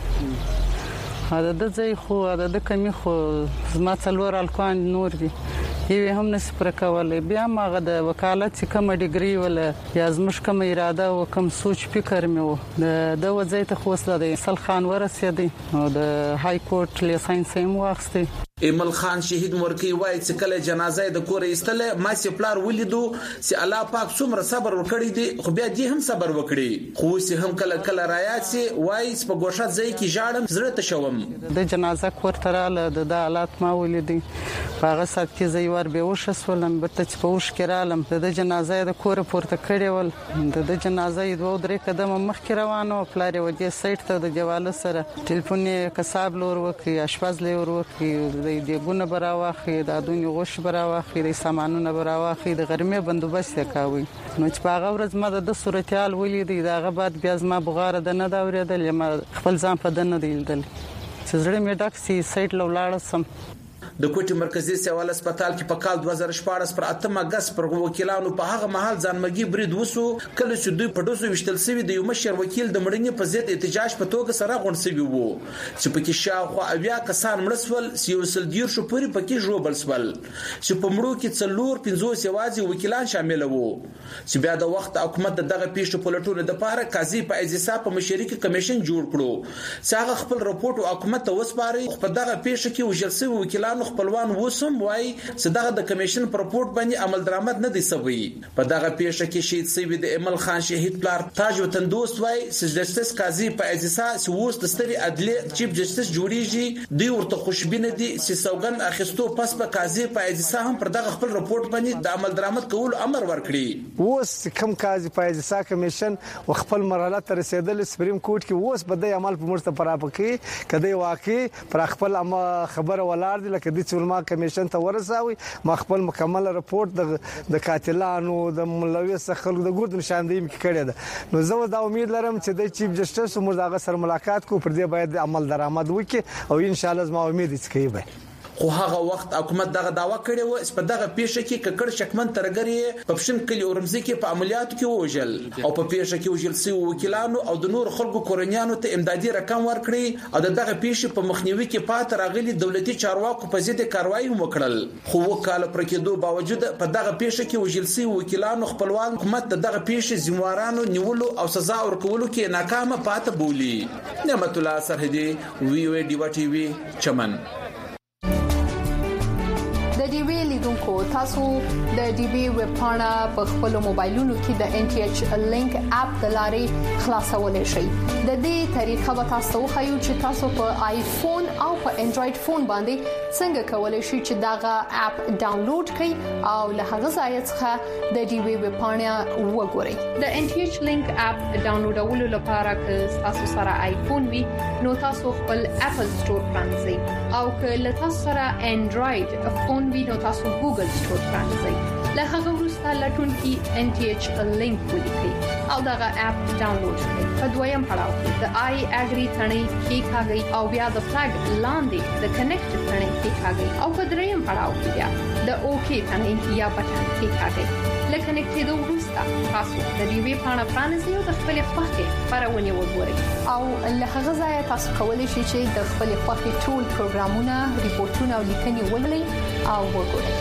Speaker 4: سویت هدا د ځای خو هدا د کمی خو زما څلور الکوان نور دي یوه هم نس پر کولای بیا ماغه د وکالت چې کوم ډیګري ولا یا زمش کوم اراده او کوم سوچ فکر مې و د وځي ته خوسله د اصل خان ورسېدی او د های کورټ لیسانس هم واخستي
Speaker 3: ایمل خان شهید مورکی وای چې کله جنازه د کور ایستله ما سي پلار ولیدو چې الله پاک څومره صبر وکړي دي خو بیا دې هم صبر وکړي خو سي هم کله رايات سي وای په ګوښه ځای کې ژاړم زړه ته شوم
Speaker 4: د جنازه کور تراله د حالات ما ولیدي هغه سات کې زې ور به وښه سولم برته چې په وښ کې رالم د جنازه د کور پورته کړي ول د جنازه دوه درې قدم مخ کې روانو پلار وجه سایت ته د جواله سره ټلیفون کساب لور وکي اشپاز لور وکي د ګونه براوخي د دونی غوش براوخي د سامانونه براوخي د غرمه بندوبست کوي نو چې په هغه ورځ ما د صورتحال ولیدي دا غبات بیا زما بغاره د نه دا اوریدل ما خپل ځان په دنه دیدل چې زړه مې ډک سي سایت لولاړ سم
Speaker 3: د کوټي مرکزی سیوال هسپتال کې په کال 2014 پر 8 اگست پر وکیلانو په هغه محل ځانمګي برید وسو کله چې دوی په دوسو وشتل سوي د یو مشر وکیل د مړینې په ضد احتجاج په توګه سره غونډ سوي وو چې په کې شاوخوا اویا کسان مړسول سیوسل دیر شو پوری پکې جوړبل سول چې په مړو کې څلور 15 سیوازي وکیلان شامل وو چې بیا د وخت حکومت دغه پیښو په لټون د پاره قاضي په اجزا په مشري کې کمیشن جوړ کړو چې هغه خپل رپورت حکومت ته وسپاري په دغه پیښه کې وجلسي وکیلانو خپلوان وسم وای چې دغه د کمیشن پر رپورت باندې عمل درآمد نه دي سوي په دغه پیښه کې شهید سوي د ایمل خان شهید پلار تاج وطن دوست وای چې جسټس قاضي په اجزا سوس د ستري عدالت چیف جسټس جوړیږي دی ورته خوشبینه دي چې سوګن اخیستو پس په قاضي په اجزا هم پر دغه خپل رپورت باندې د عمل درآمد کول امر ورکړي
Speaker 23: اوس کوم قاضي په اجزا کمیشن خپل مرحله ته رسیدل سپریم کورټ کې اوس بده عمل په مرسته پراپکې کدی واقعي پر خپل خبره ولار دي لکه د چولما کمیشن ته ورساوي ما خپل مکمل رپورت د قاتلانو د ملوي خلکو د ګورد نشاندهي کړی ده نو زه دا امید لرم چې د چیف جسټس مرزاغه سره ملاقات کو پر دې باید عمل درآمد وکړي او ان شاء الله زما امید دې کوي
Speaker 3: خو هغه وخت حکومت دغه داوا کړی و چې په دغه پیښه کې ککړ شکمن ترګری په پښین کلی اورمزي کې په عملیاتو کې وژل او په پیښه کې وژل سوي وکیلانو او د نور خلکو کورنیانو ته امدادي رقم ورکړي او دغه پیښه په مخنیوي کې پات راغلي دولتي چارواکو په ضد کاروایی وکړل خو وکاله پر کېدو باوجود په دغه پیښه کې وژل سوي وکیلانو خپلوان حکومت دغه پیښه ذمہوارانو نیولو او سزا ورکولو کې ناکامه پات بولی. نعمت الله سرحدي وی او ډیوا ټي وی چمن.
Speaker 24: د ډي وی لیدونکو تاسو د ډي وی ویب پاڼه په خپل موبایلونو کې د ان ټي ایچ لینک اپ د لارې خلاصولای شئ. د دې طریقه به تاسو خو چې تاسو په آیفون او په انډراید فون باندې څنګه کولای شئ چې داغه اپ ډاونلوډ کړئ او له هغه ځای څخه د ډي وی ویب پاڼه وګورئ. د ان ټي ایچ لینک اپ ډاونلوډولو لپاره که تاسو سره آیفون وي نو تاسو خپل اپل سٹور پرانځئ او که له تاسو سره انډراید فون نو تاسو ګوګل سٹور پرانځئ. له هغه وروسته لټون کې ان ټي ایچ لینک ولیکئ او دغه اپ ډاونلوډ کړئ. په دویم پړاو کې د آی اګری ثنې کې کاږئ او بیا د فلګ لاندې د کنیکټ ثنې کې کاږئ او په دریم پړاو کې بیا د اوکی ثنې یا بټن کې کاږئ. لکه نکټېدو وروسته تاسو د ډي وی پاڼه پرانیزئ او د خپل خوښې خبرونه وګورئ او له هغه ځای تاسو کولی شئ چې د خپل خوښې ټول پروګرامونه ریپورتونه او لیکنې ولولئ او وګورئ.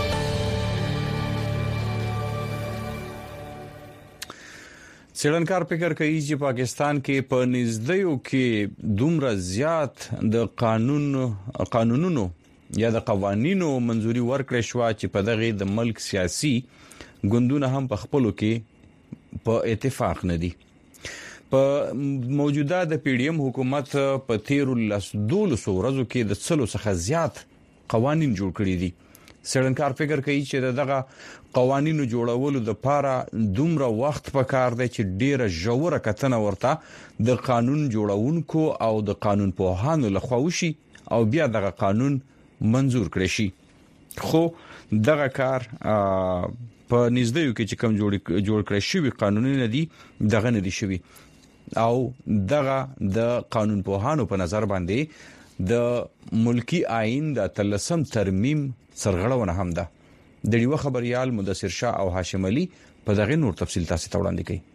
Speaker 1: څېړنکار فکر کوي چې پاکستان کې په نږدېو کې دومره زیات د قانونونو یا د قوانینو منځوري ورکړې شو چې په دغه د ملک سیاسي ګوندونه هم په خپلو کې په اتفاق نه دي. په موجوده د پی ډی ایم حکومت په 13 ورځو کې د څلو څخه زیات قوانين جوړ کړي دي. څېړنکار فکر کوي چې دغه قوانینو جوړولو د لپاره دومره وخت پکار دی چې ډیره ژوره کتنه ورته د قانون جوړونکو او د قانون پوهانو لخوا وشي او بیا دغه قانون منزور کړی شي. خو دغه کار په نږدې کې چې کوم جوړ کړی شوی قانوني ندي دغه ندي شوی او دغه د قانون پوهانو په نظر باندې د ملکی آئین د 13 ترمیم سرغړونه هم ده. د یو خبريال مدثر شاه او هاشم علي په دغه نور تفصیل تاسو ته وړاندې کوي.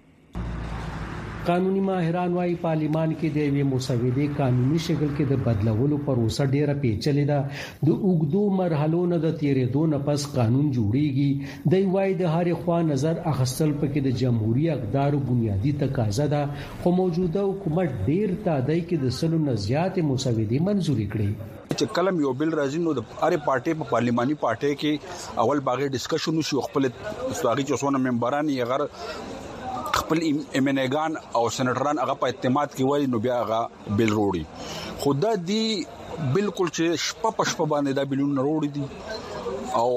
Speaker 2: قانوني ماهران وايي پارلیمان کې د یوې مسودې قانوني شکل کې د بدلولو پروسه ډیره پیچلې ده. د اوګدو مرحلو نه د تیرېدو نه پس قانون جوړیږي. د وايي د هر خوا نظر اخستل پکې د جمهوریت اقدارو بنیادی تقاضا ده، خو موجوده حکومت ډیر تعداد کې د سلو نه زیات مسودې منزوري کړې.
Speaker 5: چې کلم یو بل راځي نو د هر پارټي په پارلیماني پارټي کې اول باغې ډیسکشن وشي، خپل سواغي چوسونه ممبران یې غیر خپل امنګان او سېنټران هغه په اعتماد کې وایي نو بیا هغه بل روړي. خدا دی بالکل چې شپه باندې دا بلون روړي دي او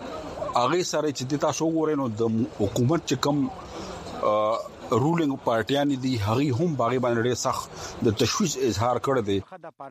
Speaker 5: هغه سره چې تاسو وګورئ نو د حکومت چې کم رولینګ پارټیان دي هغه هم باغې باندې ډېر سخت د تشویش اظهار کړی دی.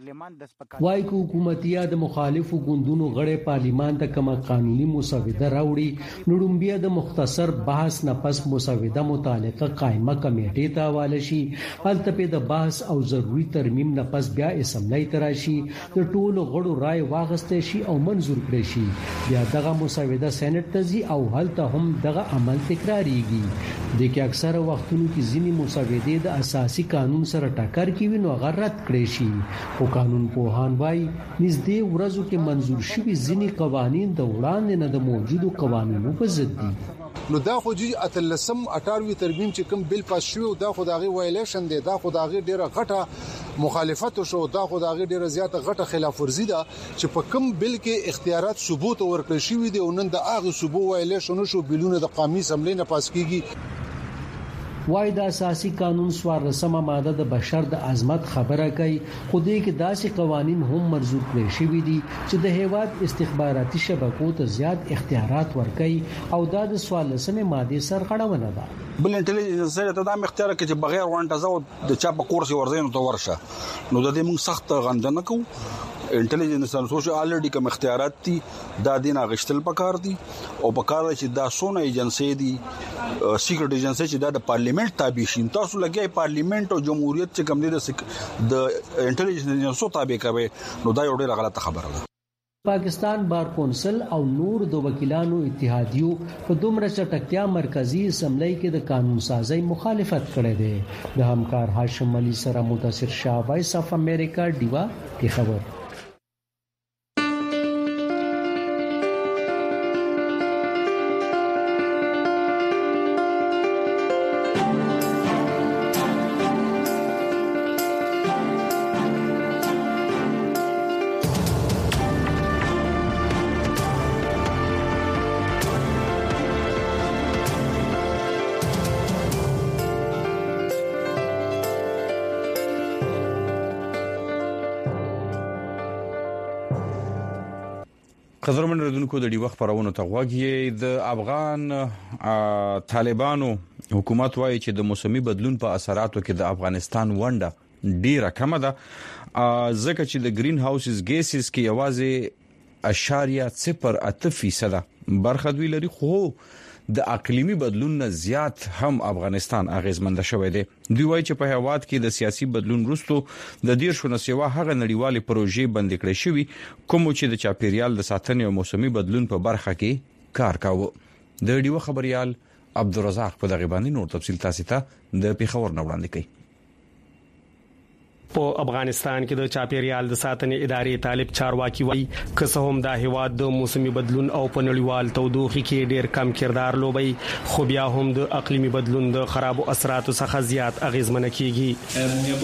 Speaker 2: وايي حکومتیا د مخالفو ګوندونو غړي پارلیمان ته کومه قانوني مسوده راوړي نو ډومبیا د مختصر بحث نه پس مسوده متعلقه قائمه کمیټې ته حواله شي. هلته په د بحث او ضروري ترمیم نه پس بیا اسمبلی تراشي، د ټولو غړو رائے واغستې شي او منزور کړي شي. بیا دغه مسوده سېنات ته ځي او هلته هم دغه عمل تکراریږي. د کې اکثره وختونو کې ځینې مسودې د اساسي قانون سره ټکر کوي نو هغه رد کړي شي. او قانون پوهان وايي نږدې ورځو کې منزور شوي ځینې قوانين د وړاندې نه د موجودو قوانینو په ضد دي.
Speaker 6: نو دا خو جی اتلسم 28 ترمیم چې کوم بل پاس شو دا خو دغه وایلیشن دی، دا خو دغه ډیره غټه مخالفت شو، دا خو دغه ډیره زیاته غټه خلاف ورزي ده چې په کوم بل کې اختیارات ثبوت ورکړي شوی دی او نن د هغه ثبوت وایلیشن شو بلونه د قومي اسمبلی نه پاس کیږي.
Speaker 2: وايي د اساسي قانون 14مه ماده د بشر د عظمت خبره کوي، خو دې کې داسې قوانين هم مرزوق کړي شوی دي چې د هیواد استخباراتي شبکو ته زیات اختیارات ورکړي او دا د 14مه ماده سرغړونه ده.
Speaker 5: بل انټيليجنس سره ته دا اختیار کوي چې بغیر وانټه زو د چا په کورس ورزین ته ورشه نو د دې موږ سخت غندنه کوو. انټيليجنس ان سوشل الریډي کوم اختیارات دي دا دینه غشتل پکار دي او پکار چې دا سونه ایجنسی دي سیکرټ ایجنسی چې د پارلیمنت تابع شي. تاسو لګي پارلیمنت او جمهوریت چې کوم دي د انټيليجنس ایجنسو تابع کوي نو دا یو ډېر غلطه خبره ده.
Speaker 2: پاکستان بار کونسل او نور د وکیلانو اتحادیو په دومره چټکتیا مرکزی اسمبلی کې د قانون سازي مخالفت کړې ده. د همکار هاشم علي سره مدثر شاه، وایس اف امریکا، دیوا کی خبر.
Speaker 1: قدرمن ردونکو د ډیوخ پرونو ته غوږی. د افغان طالبانو حکومت وايي چې د موسمي بدلون په اثراتو کې د افغانستان ونډه ډیره کم ده، ځکه چې د گرین هاوسز ګیسز کې یوازې 0.08% برخه دوی لري. خو د اقلیمی بدلون نه زیات هم افغانستان اغیزمند شوی دی. دوی وایي چې په هیواد کې د سیاسي بدلون وروسته د دیر شو نسوا هغه نړیوالې پروژې بند کړې شوی کوم چې د چاپیریال د ساتنې او موسمي بدلون په برخه کې کار کاوه. د ډیو خبريال عبدالرزاق په دغه باندې نور تفصیل تاسو ته د پیښور نه وړاندې کوي.
Speaker 9: په افغانستان کې د چاپیریال د ساتنې ادارې طالب چارواکي وایي که هم د هیواد د موسمي بدلون او په نړیوال تودوخه کې ډیر کم کردار لوبي، خو بیا هم د اقلیمی بدلون د خراب اثراتو څخه زیات اغیزمن کیږي.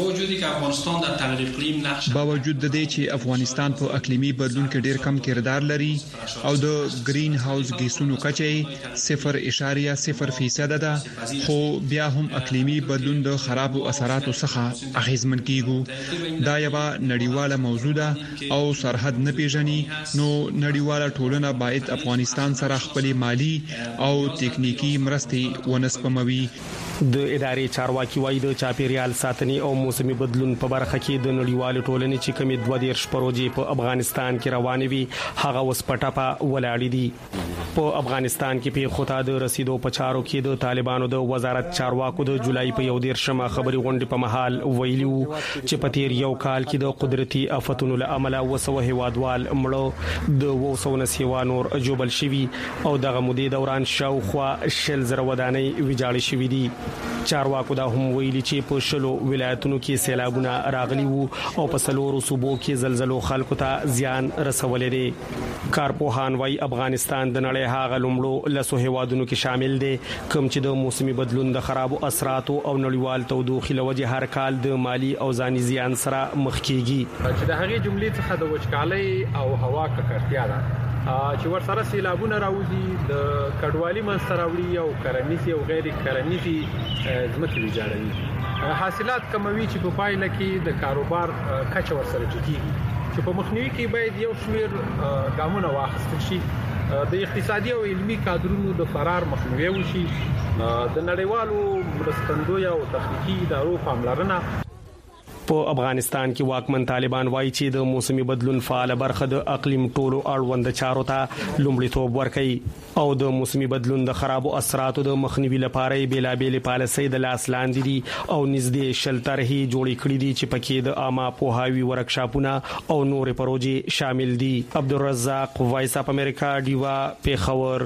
Speaker 25: باوجود د دې چې افغانستان په اقلیمی بدلون کې ډیر کم کردار لري او د گرین هاوس ګیسونو کچې 0.0% ده، خو بیا هم اقلیمی بدلون د خراب اثراتو څخه اغیزمن کیږي. دا یو نړیواله موضوع ده او سرحد نه پیژني، نو نړیواله ټولنه باید افغانستان سره خپل مالی او تکنیکی مرستې ونسپموي.
Speaker 9: د ادارې چارواکي وایي د چاپیریال ساتنې او موسمي بدلون په برخه کې د نړیوال ټولنې چې کمی 22 پروژې په افغانستان کې روانې وي هغه وس پټاپه ولاړې دي. په افغانستان کې په خطا د رسیدو په چارو کې د طالبانو د وزارت چارواکو د جولای په 11 خبري غونډې په محل ویلو چې په تیر یو کال کې د قدرتي آفتونو له امله وسوه هوادوال مړو د وسونه سیوانور جوبل شوی او دغه مودې دوران شاوخوا شل زره ودانۍ ویجاړې شوې دي. چارواکو دا هم ویلي چې په شلو ولایتونو کې سیلابونه راغلي وو او په سلورو صوبو کې زلزلو خلکو ته زیان رسولې دي. کارپوهان وايي افغانستان د نړۍ هغه لومړو لسو هیوادونو کې شامل دي کوم چې د موسمي بدلون د خرابو اثراتو او نړیوال تودوخې لوجه هر کال د مالی او ځاني زیان سره مخ کیږي.
Speaker 7: چې د هغې جملې څخه د وچکالۍ او هوا ککړتیا ده چې ورسره سیلابونه راوځي د کډوالي منځته راوړي او کرنیزي او غیر کرنیزي ځمکې ویجاړوي، حاصلات کموي چې په پایله کې د کاروبار کچه ورسره ټیټیږي. چې په مخنیوي کې باید یو شمېر ګامونه واخیستل شي، د اقتصادي او علمي کادرونو د فرار مخنیوي وشي، د نړیوالو مرستندوی او تخنیکی ادارو پاملرنه.
Speaker 9: په افغانستان کې واکمن طالبان وایي چې د موسمي بدلون فعال برخه د اقلیم ټولو اړوند چارو ته لومړیتوب ورکوي او د موسمي بدلون د خرابو اثراتو د مخنیوي لپاره بیلابېل پالیسۍ د لاس لاندې دي او نږدې 10 طرحې جوړې کړې دي چې پکې د عامه پوهاوي ورکشاپونه او نورې پروژې شامل دي. عبدالرزاق، وایس اف امریکا، ډیوا، پیښور.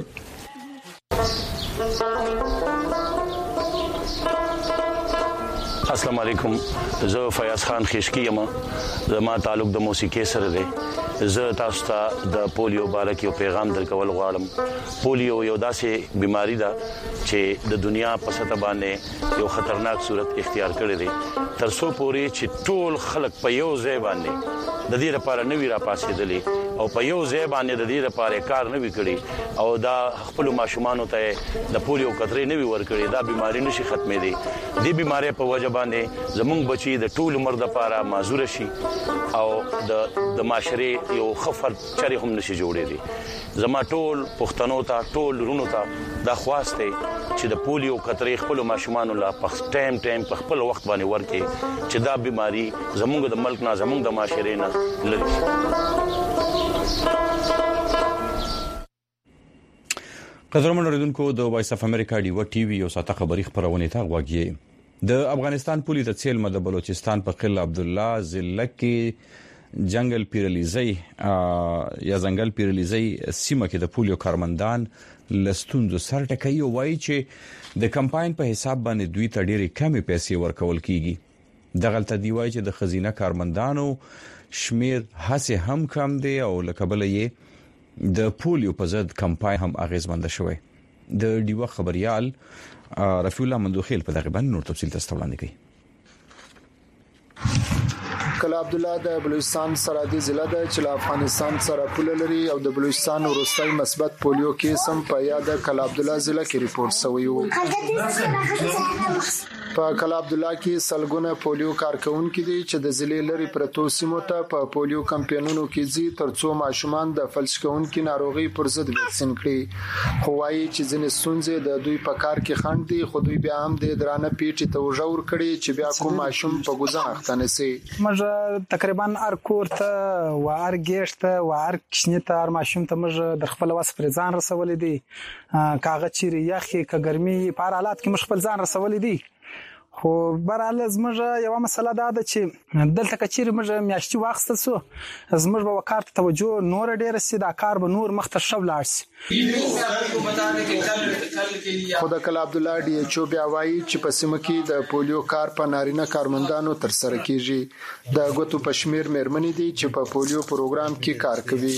Speaker 8: السلام علیکم، زه فیاض خان خشکی یم. زما تعلق د موسیقي سره دی. زه تاسو ته د پولیو باره کې یو پیغام درکول غواړم. پولیو یو داسې بیماری ده چې د دنیا په سطح باندې یو خطرناک صورت اختیار کړی دی، تر څو پورې چې ټول خلک په یو ځای باندې د دې لپاره نوی را پاسېدلی او په یو ځای باندې د دې لپاره کار نوی کړي او دا خپل ماشومان ته د پولیو قطرې نوی ورکړي، دا بیماری نشي ختمې دي. دې بیماری په وجه باندې زمونږ بچي د ټول عمر لپاره معذور شي او د معاشري یو خفر چری هم نشي جوړې دي. زما ټول پښتنو ته، ټول رونو ته دا خواسته چې د پولیو قطرې خپل ماشومان لا په ټایم په خپل وخت باندې ورکړي چې دا بیماری زمونږ د ملک نه، زمونږ د معاشري نه لري.
Speaker 1: قدرمن اوریدونکو، د وایس اف امریکا ډیو ټي وی یو ساته خبری خبرونه ته غوږی. د افغانستان پولیس د څیلمه د بلوچستان په قلعه عبد الله ضلع کې جنگل پیرلیزي یا ځنګل پیرلیزي سیمه کې د پولیو کارمندان لستونزو سر ټکوي او وایي چې د کمپاین په حساب باندې دوی ته ډېری کمې پیسې ورکول کیږي. دغلطه دی وایي چې د خزینه کارمندانو شمیر هڅه هم کم دی او لکبل یې د پولیو په ضد کمپاین هم اغیزمند شوی. د ډیوه خبريال رفیع الله مندوخیل په دغه باندې نور تفصیل تاسو وړاندې کوي.
Speaker 10: قلعه عبد الله د بلوچستان سرحدي ضلع د چې افغانستان سره پوله لري او د بلوچستان وروستي مثبت پولیو کیس هم په یاد قلعه عبد الله ضلع کې ریپورت شوی و. په قلعه عبد الله کې سلګونه پولیو کارکونکو دي چې د ضلع لري پرتو سیمو ته په پولیو کمپاینونو کې ځي ترڅو ماشومان د فلج کونکو ناروغي پر ضد وکسین کړي. خو وايي چې ځینې ستونزې د دوی په کار کې خنډ دي، خو دوی بیا هم د درانه پیټي ته وژور کړي چې بیا کوم ماشوم په ګوزن اختنه سي.
Speaker 11: مجه تقریبا ار کورته و ار ګشته و ار کښنیته ار ماشوم ته مجه د خپل واس پر ځان رسولې دي، کاغه چیرې یخي ک ګرمي په حالات کې مخ خپل ځان رسولې دي. خو برعل زموږ یو مسله ده چې دلته کچیر موږ میاشتي واخستل سو زموږ به وکړ توجه نور ډیر سي دا کار به نور مخ ته شولاړ سي.
Speaker 10: خدای کله عبد الله ډي ایچ او بیا وایي چې په سیمه کې د پولیو کار په نارینه کارمندانو تر سره کیږي. د غوتو پښمیر مېرمنې دي چې په پولیو پروګرام کې کار کوي.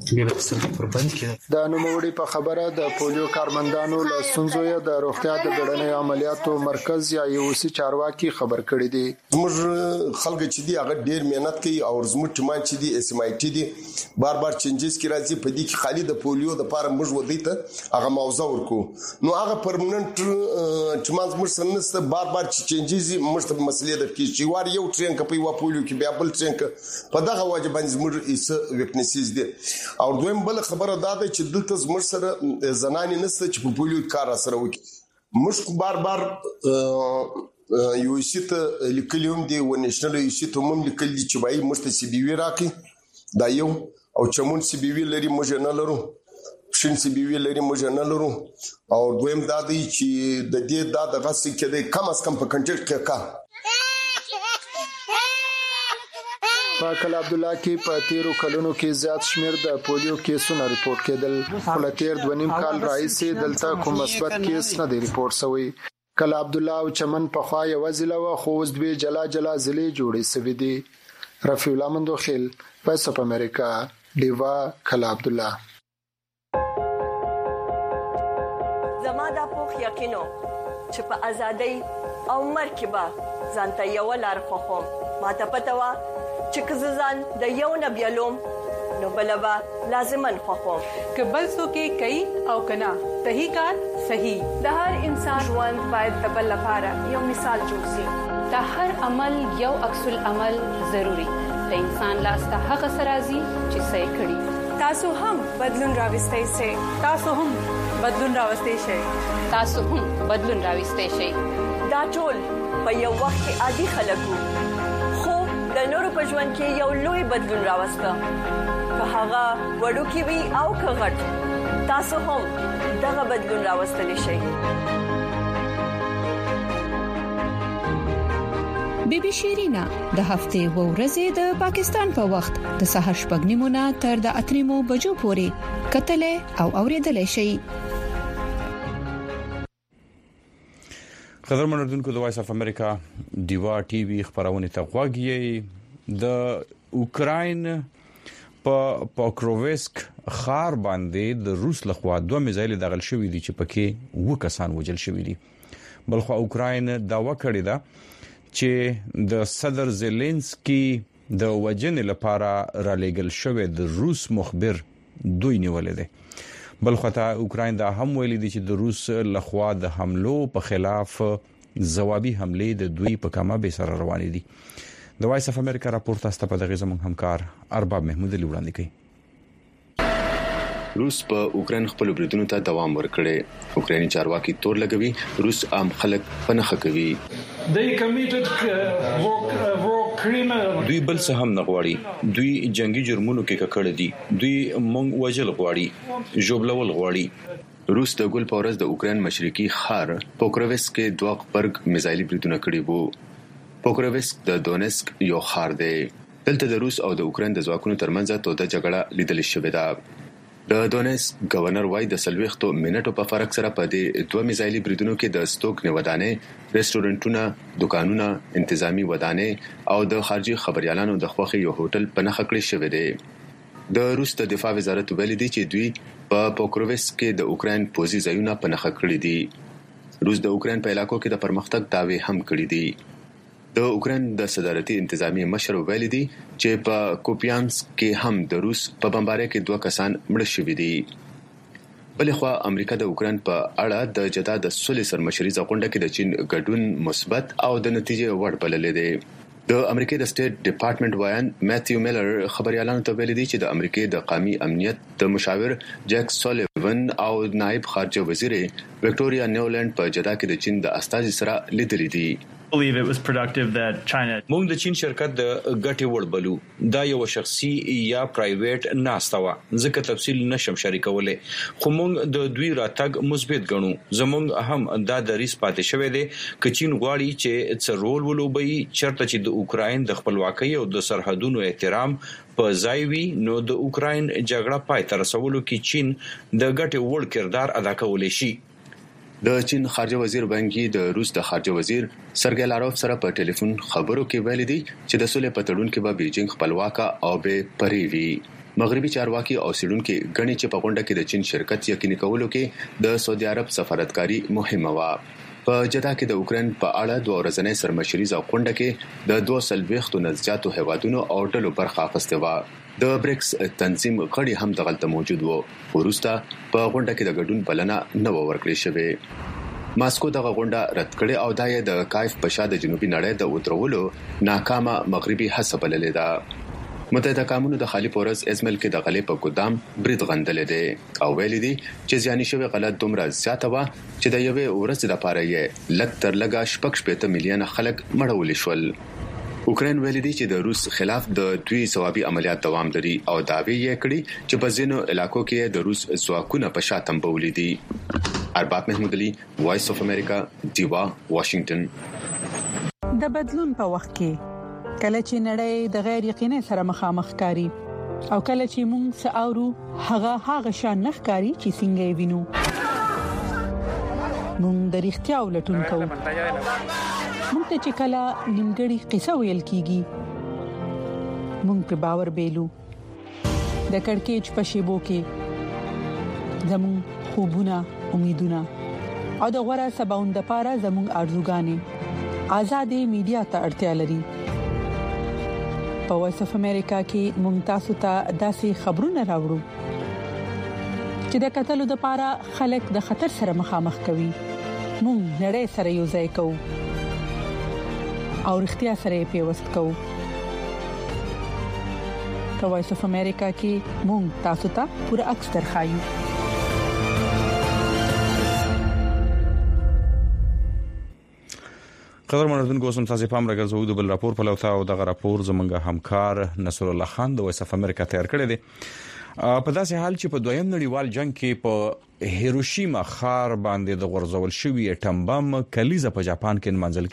Speaker 10: د نوموړي په خبره د پولیو کارمندانو له ستونزو د روغتیا د ګډنۍ عملیاتو مرکز یا یو چارواکي خبر کړی دي.
Speaker 13: زموږ خلک چې دی هغه ډیر مهنت کوي او زموږ ټیمان چې دی اس ام آی ټي دی بار چینجز کی راځي په دې کې خالي د پولیو د لپاره موږ ودی ته هغه موضوع ورکو نو هغه پرمننت ټیمان موږ سنسته بار چینجز موږ ته مسلې د کې چې وار یو ټرین کپي وا پولیو کې بیا بل ټرین په دغه واجب باندې زموږ ایس ویکنسیز دي. او دویم بل خبره دا ده چې دلته زموږ سره زنانې نسته چې په پولیو کار سره وکړي. مشک بار یو سیت لیکلیوم دی و نېشنل یو سیت هم لیکل دي چې وایي مشت سی بي وی راکې دا یو او چمون سی بي وی لري موږ نه لرو شین سی بي وی لري موږ نه لرو او دویم دا دی چې د دې د غس کې د کم از کم په کنټیکټ کې کا
Speaker 10: پاکل عبد الله کې په 13 کلونو کې زیات شمیر د پولیو کیسونه ریپورت کېدل خو تیر 2.5 کال راځي دلته کوم مثبت کیس نه دی ریپورت شوی کله عبد الله او چمن په خوا یو ځله و خو اوس دوی جلا ځلې جوړې سوي دي رفیع الله مندوخیل وایس اف امریکا دیوا کله عبد الله
Speaker 12: زما د پوخ یقینو چې په ازادۍ او مرکبه ځانته یو لار خو ما ته پته و چې کززان د یو نبیلوم نو بلبا لازمن خوخوم
Speaker 18: که بل څوک کوي او کنا صحیح کار صحیح
Speaker 24: د هر انسان ژوند باید د بل لپاره یو مثال جوړ شي
Speaker 18: د هر عمل یو عکس العمل ضروری د انسان لاس ته هغه سرازي چې صحیح کړي
Speaker 24: تاسو هم بدلون راوستئ شئ
Speaker 18: تاسو هم بدلون راوستئ شئ تاسو هم بدلون راوستئ شئ
Speaker 12: دا ټول په یو وخت کې عادي خلکو د نورو په ژوند کې یو لوی بدلون راوسته که هغه وړو کې وي او که غټ تاسو هم دغه بدلون راوستلی شئ
Speaker 14: بیبي شیرینا د هفته و ورځې د پاکستان په وخت د سحر شپږنیمونه تر د 8 بجو پورې کتلې او اوریدلې شي
Speaker 1: قدر منردونکو د وایس اف امریکا دیوا ټي وي خبرونه ته غوږی د اوکراین په پوکرووسک خار باندې د روس لخوا 2 میزایل دغل شوې دي چې پکې و کسان وجل شوې دي بلخو اوکراین داوا کړې ده چې د صدر زيلنسکي د وجن لپاره را لېګل شوې د روس مخبر دوی نیولې ده بلخوته اوکراین دا هم ویلي دي چې د روس لخوا د حملو په خلاف ځوابي حمله د دوی په کمه به سره روانې دي د وایس اف امریکا راپورټ تاسو ته په دغه زمون همکار ارباب محمود علي وړاندې کوي
Speaker 15: روس په اوکرين خپل بریدونو ته دوام ورکړي اوکراني چارواکي تور لګوي روس عام خلک پنهخه کوي
Speaker 1: دوی بل څه هم نه غواړي دوی جنگي جرمونو کې ککړ دي دوی مونږ وجل غواړي جوبلول غواړي
Speaker 15: روس د ګل پورز د اوکرين مشرقي خار پوکرووسک کې دوه خبرګ میزایل بریدونه کړي وو پوکرووسک د دونسک یو خار دی دلته د روس او د اوکرين د ځواکونو ترمنځ توده جګړه لیدل شوې ده د دونسک گورنر وای د سلويختو منټو په فرق سره په دې 2 میزایلي بریدونو کې د ستوک نه ودانې ریسټورانټونه دکانونه انتظامی ودانې او د خارجي خبريالانو د خوخي یو هوټل په نخ کړی شوی دی د روس د دفاع وزارت ویلي دی چې دوی په پوکرووسک کې د اوکرين پوزي ځایونه په نخ کړی دي روس د اوکرين په علاقو کې د پرمختګ داوی هم کړی دي د اوکرين د صدارتي انتظامی مشر ویلي دي چې په کوپیانسک کې هم د روس په بمبارۍ کې 2 کسان مړ شوي دي بلخوا امریکا د اوکرين په اړه د جدا د سولې سرمشري ځغونډه کې د چین ګډون مثبت او د نتیجې وړ بللې دي د امریکای د سټیټ ډپارټمنټ وایان ماثیو میلر خبريالانو ته ویلي دي چې د امریکای د قومي امنیت د مشاور جک سولیوان او نائب خارجه وزیر وکټوريا نیولند په جدا کې د چین د استازي سره لیدلې دي
Speaker 1: مونږ د چین شرکت د ګټي وړ بلو دا یو شخصي یا پرایویټ ناستوا ځکه تفصیل نشم شریکولای خو مونږ د دوی راتګ مثبت ګڼو زمونږ هم دا د ریس پاتې شوې دي ک چین غواړي چې څه رول ولوبي چرته چې د اوکرين د خپلواکۍ او د سرحدونو احترام په ځای وي نو د اوکرين جګړه پای ته رسولو کې چین د ګټي وړ کردار ادا کولای شي
Speaker 15: د چین خارجه وزیر بانګي د روس د خارجه وزیر سرګی لاروف سره په ټلیفون خبرو کې ویلي دي چې د سولې په تړون کې به بیجینګ خپلواکه او به پریوي مغربي چارواکي او سړونکو غني چې په غونډه کې د چین شرکت یقیني کولو کې د سعودي عرب سفارتکاري مهمه و په جدا کې د اوکرين په اړه 2 ورځې سرمشري ځغونډه کې د 200 نزدیاتو هیوادونو او ډلو برخه اخیسته و د بریکس تنظیم غړي هم دغلت موجود وو ورسته په غونډه کې د ګډون بلنه نه ورکړې شوې ماسکو دغه غونډه رد کړې او د کایف په شاده جنوبي نړۍ د وترولو ناکامه مغربي هڅه بللې ده متحده قومونو د خالي پورز ازمل کې د غلې په ګودام برید غندل دي او ویل دي چې ځاني شوی غلط دومره زیاته و چې د یوې ورځې لپاره یې لکتر لګا 8 میلیون خلک مړول شول. اوکرين ویل دي چې د روس خلاف د دوی ثوابي عملیات دوام لري او داوی یې کړی چې په ځینو علاقو کې د روس ځواکونه په شاتم بولې دي. ارباب محمود علي، وایس اف امریکا، دیوا، واشنگټن.
Speaker 18: د بدلون په وخت کې کله چې نړۍ د غیر یقیني سره مخامخ کاری او کله چې موږ ساورو هغه شان نخکاری چې څنګه وینو موږ د اړتیا ولټون کوو. موږ ته چې کله نیمګړی قصه ویل کیږي موږ په باور بیلو. د کڑکېچ په شیبو کې زموږ خوبونه، امیدونه او د غوړه سباوند لپاره زموږ ارزوګانې آزادې میډیا ته اړتیا لري. په وایس اف امریکا کې ممتاز ته داسې خبرونه راوړو چې د قتل لپاره خلک د خطر سره مخامخ کوي. موږ نړۍ سره یو ځای کوو او اړتیا سره پیوست کوو. په وایس اف امریکا کې موږ تاسو ته پوره عکس درخایو.
Speaker 1: قدر منردونکو سم تاسو پام راګرځو د بل راپور په لوتا او دغه راپور زمونږ همکار نصر الله خان د وایس اف امریکا تیار کړی دی. په داسې حال چې په دویم نړیوال جنگ کې په هیروشیما ښار باندې د غورځول شوی اټم بم کلیزه په جاپان کې منځل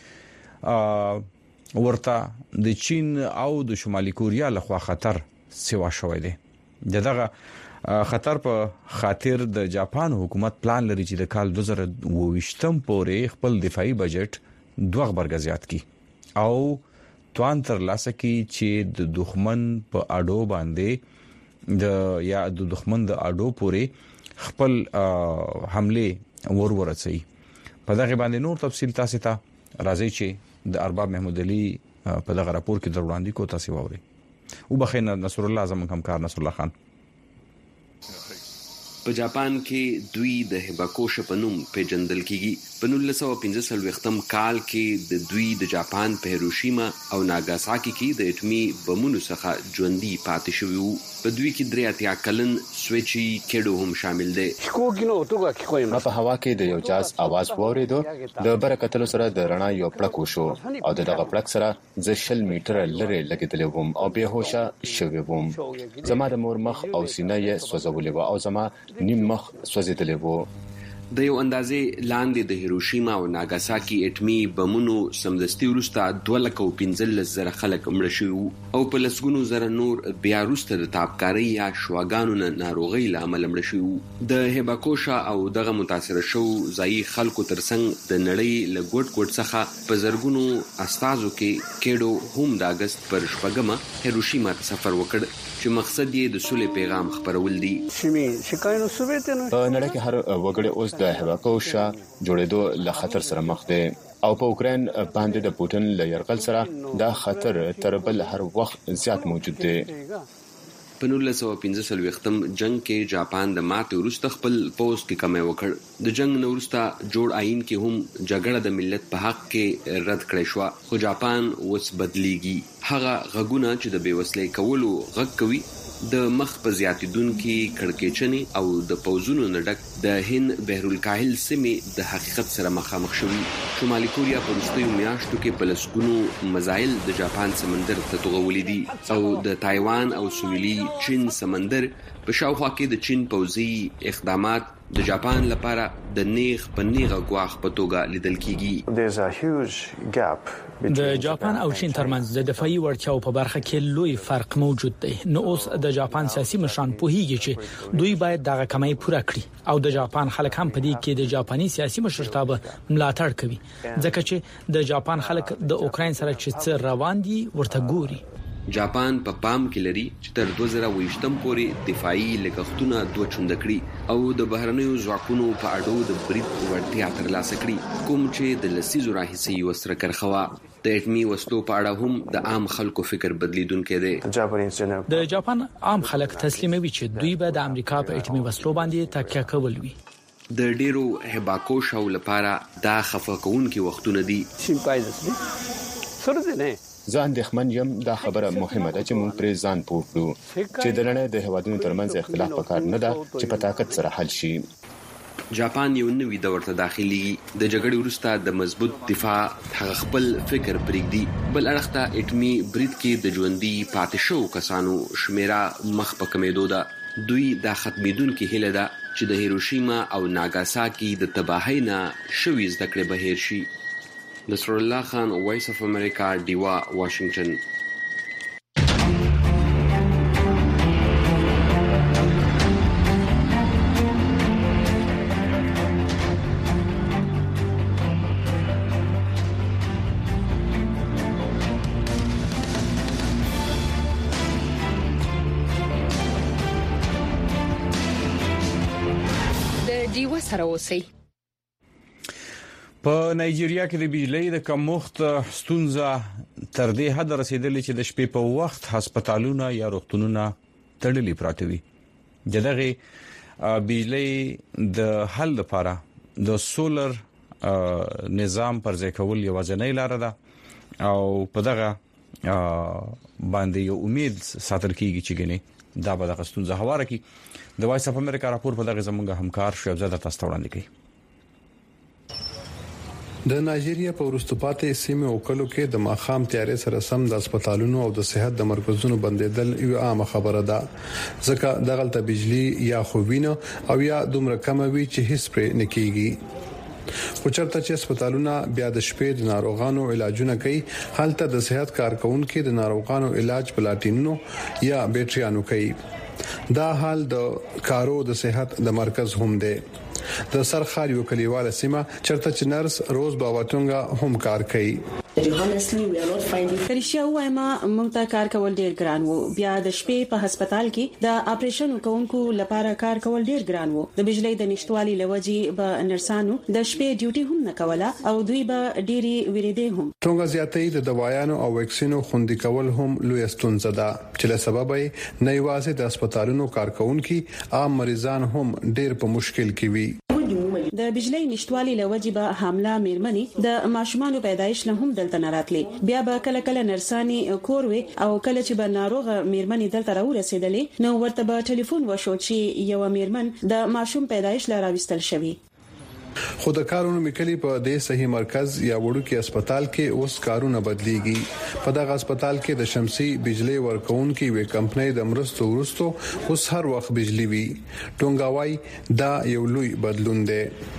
Speaker 1: کیږي ورته د چین او د شمالي کوریا لخوا خطر سیوا شوی دی. دغه خطر په خاطر د جاپان حکومت پلان لري چې د کال 2022 پورې خپل دفاعي بجټ 2 برګه زیات کی او توان تر لاسه کی چې د دښمن په اډو باندې د دښمن د اډو پورې خپل حمله ورورسي. په دغه باندې نور تفصيل تاسو ته راځي چې د ارباب محمود علي په دغه راپور کې دروړاندې کو تاسو ووري او بخینه نصر الله زموږ همکار نصر الله خان.
Speaker 16: په جاپان کې دوی د هیباکوشا په نوم پیژندل کیږي. په 1945م کال کې د دوی د جاپان په هیروشیما او ناګاساکي کې د اټومي بمونو څخه ژوندۍ پاتې شوی وو. په دوی کې 83 کلن سويچي کېډو هم شامل دي.
Speaker 15: په هوا کې د یو جاز आवाज وریدو د برکتلو سره د رڼا یو پړک وشو او دغه پړک سره 10 میټر لري لګیدل ووم او به هوښه شوی ووم. زما د مور مخ او سینه یې سوځولې و او زما نیم مخ سوځیدلې وو.
Speaker 16: د یو اندازې لاندې د هیروشیما او ناګاساکي اټمي بمونو سمدستي وروسته 215,000 خلک مړ شوي او په لسګونو زره نور بیا وروسته د تابکاري یا شواګانو نه ناروغي لامل مړ شوي. د هیباکوشا او دغه متاثر شو ځای خلکو ترڅنګ د نړۍ له ګوټ څخه په زرګونو استازو کې کېډو هم د اگست پر 4 هیروشیما ته سفر وکړ چې مقصد یې د صلح پیغام خپرول دي.
Speaker 15: په نړۍ کې هر وګړی اوس د هیباکوشا جوړېدو له خطر سره مخ دی او په اوکرين باندې د پوتين له يرغل سره دا خطر تر بل هر وخت زیات موجود دی.
Speaker 16: په 1945م جنگ کې جاپان د ماته وروسته خپل پوز کې کمی وکړ. د جنگ نو وروسته جوړ آئین کې هم جګړه د ملت په حق کې رد کړی شو. خو جاپان اوس بدليږي. هغه غږونه چې د بیوسلۍ کولو غږ کوي د مخ په زیاتیدونکو کڑکېچنې او د پوزونو نډک د هند بحرالکاهل سیمې د حقیقت سره مخامخ شوي. شمالي کوریا په وروستیو میاشتو کې په لسګونو مزایل د جاپان سمندر ته توغولې دي او د تایوان او سویلي چین سمندر په شاوخوا کې د چین پوځي اقدامات د جاپان لپاره د نیغ په نیغه غواخ په توګه لیدل کیږي.
Speaker 17: د جاپان او چین ترمنځ د دفاعي وړتیاو په برخه کې لوی فرق موجود دی. نو اوس د جاپان سیاسي مشران پوهیږي چې دوی باید دغه کمی پوره کړي او د جاپان خلک هم په دې کې د جاپاني سیاسي مشرتابه ملاتړ کوي ځکه چې د جاپان خلک د اوکرين سره چې څه روان دي ورته ګوري.
Speaker 16: جاپان په پام کې لري چې تر 2022م پورې دفاعي لګښتونه 2 چنده کړي او د بهرنیو ځواکونو په اډو د برید وړتیا ترلاسه کړي کوم چې د لسیزو راهیسې وسره کرخوا. د اټمي وسلو په اړه هم د عام خلکو فکر بدلیدونکو دی.
Speaker 17: د جاپان عام خلک تسلیموي چې دوی به د امریکا په اټمي وسلو باندې تکیه کول وي.
Speaker 16: د ډیرو هیباکوشا لپاره دا خفقونکي وختونه دي.
Speaker 15: زه اندېښمن یم دا خبره مهمه ده چې موږ پرې ځان پوه کړو چې د نړۍ د هیوادونو ترمنځ اختلاف پکار نه ده چې په طاقت سره حل شي.
Speaker 16: جاپان یو نوې دور ته داخلي د جګړې وروسته د مضبوط دفاع هغه خپل فکر پرېږدي. بل اړخ ته اټمي برید کې د ژوندۍ پاتې شو کسانو شمیره مخ په کمیدو ده. دوی د ختمېدونکو هیله ده چې د هیروشیما او ناګاساکي د تباهۍ نه شوي زده کړې بهیر شي. نصر الله خان، وایس اف امریکا، ډیوا، واشنگټن.
Speaker 1: په نایجیریا کې د بجلی د کمښت ستونزه تر دې حد رسیدلې چې د شپې په وخت هسپتالونه یا روغتونونه تړلي پراته وي. دغه بجلی د حل لپاره د سولر نظام پر ځای کول یو ځنۍ لار ده او په دغه باندې یو امید ساتل کیږي چې ګنې دا به د ستونزه هواره کی. د وایس اف امریکا راپور په دغه زمونږ همکار شعیب زاده تاسو ته وړاندې کوي.
Speaker 4: د نایجیریا په ورستپاتې سیمه او کلو کې د ماخام تیارې سره سم د هسپتالونو او د صحت د مرکزونو بندیدل یو عامه خبره ده، ځکه دغلت بجلی یا خوبینه او یا دومره کم وي چې هیڅ پرې نکېږي. خو چرته چې هسپتالونه بیا د شپې د ناروغانو علاجونه کوي، حالت د صحت کارکونکو د ناروغانو علاج پلاټینونو یا بیټریانو کوي. دا حال د کارو د صحت د مرکز هم دی. د سرخار یو کلیواله سیمه چرته چې نرس روز باواتونګه هم کار کوي.
Speaker 19: کریشیا وایم موږ ته کار کول ډیر ګران وو. بیا د شپې په هسپتال کې د اپریشن کوونکو لپاره کار کول ډیر ګران وو. د بجلی د نشټوالي لوجي به نرسانو د شپې ډیوټي هم نه کوله او دوی به ډيري وریدي هم.
Speaker 4: څنګه زیاتې د دوايانو او ویکسینو خوندي کول هم لوی ستونزه ده چې له سبب یې نه یوازې د هسپتالونو کارکونکو عام مریضان هم ډیر په مشکل کې وي.
Speaker 19: د بجلی نشټوالي لوجي به حامله میرمنې د ماشومانو پیدایش نه هم دلته نه راتلې. بیا به کله نرساني کوروي او کله چې به ناروغه میرمنې دلته راورسېدلې نو ورته به ټلیفون وشو چې یو میرمن د ماشوم پیدایش لپاره وستل شوی.
Speaker 4: خو د کارونو میکلي په دې صحیح مرکز یا وړوکی هسپتال کې اوس کارونه بدليږي. په دغه هسپتال کې د شمسي بجلی ورکونکو وی کمپنۍ د مرستو ورستو اوس هر وخت بجلی وي. ټونګاوای دا یو لوی بدلون دی.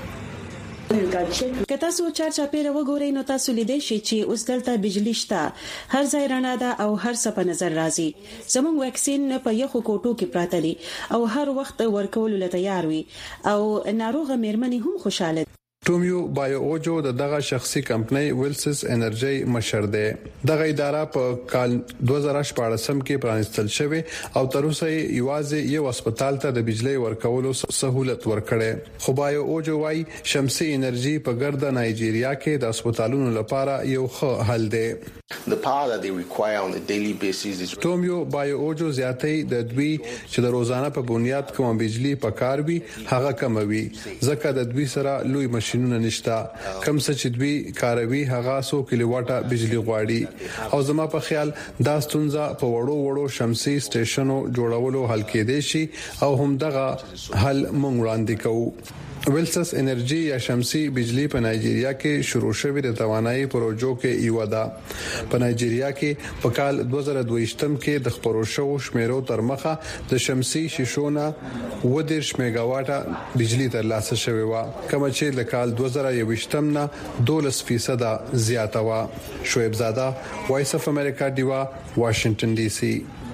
Speaker 19: که تاسو چارچاپیره وګورئ نو تاسو لیدئ شئ چې اوس دلته بجلی شته، هر ځای رڼا ده او هر څه په نظر راځي. زموږ ویکسین په یخو کوټو کې پراته دي او هر وخت ورکول لته تیار وي او ناروغه میرمنې هم خوشاله.
Speaker 4: ټومیو بایو اوجو دغه شخصي کمپنۍ ویلسز انرژي مشر دی. دغه اداره په کال 2014 کې پرانستل شوې او تر اوسه یوازې یو هسپتال ته د بجلی ورکولو سہولت ورکړي. خو بایو اوجو وايي شمسي انرژي په ګرد نایجیریا کې د هسپتالونو لپاره یو ښه حل دی. ټومیو بایو اوجو زیاتې د دوی چې د روزانه په بنیاد کوم بجلی په کار وي هغه کموي، ځکه د دوی سره لوی ماشينونه نشته. کم څه چې دوی کاروي هغه 100 کیلو واټه بجلی غواړي او زما په خیال دا ستونزه په وړو شمسي سټیشنو جوړولو حل کېدې شي او هم دغه حل مونږ وړاندې کوو. ویلسز انرژي یا شمسي بجلی په نایجیریا کې شروع شوې د توانایي پروژو کې یو ده. په نایجیریا کې په کال 2022 کې د خبرو شو شمیرو تر مخه د شمسي شیشونه 10 میگاواټه بجلی ترلاسه شوې و، کوم چې د کال 2021 نه 12% زیاته و. شعیب زاده، وایس اف امریکا، ډیوا، واشنگټن ډي سي.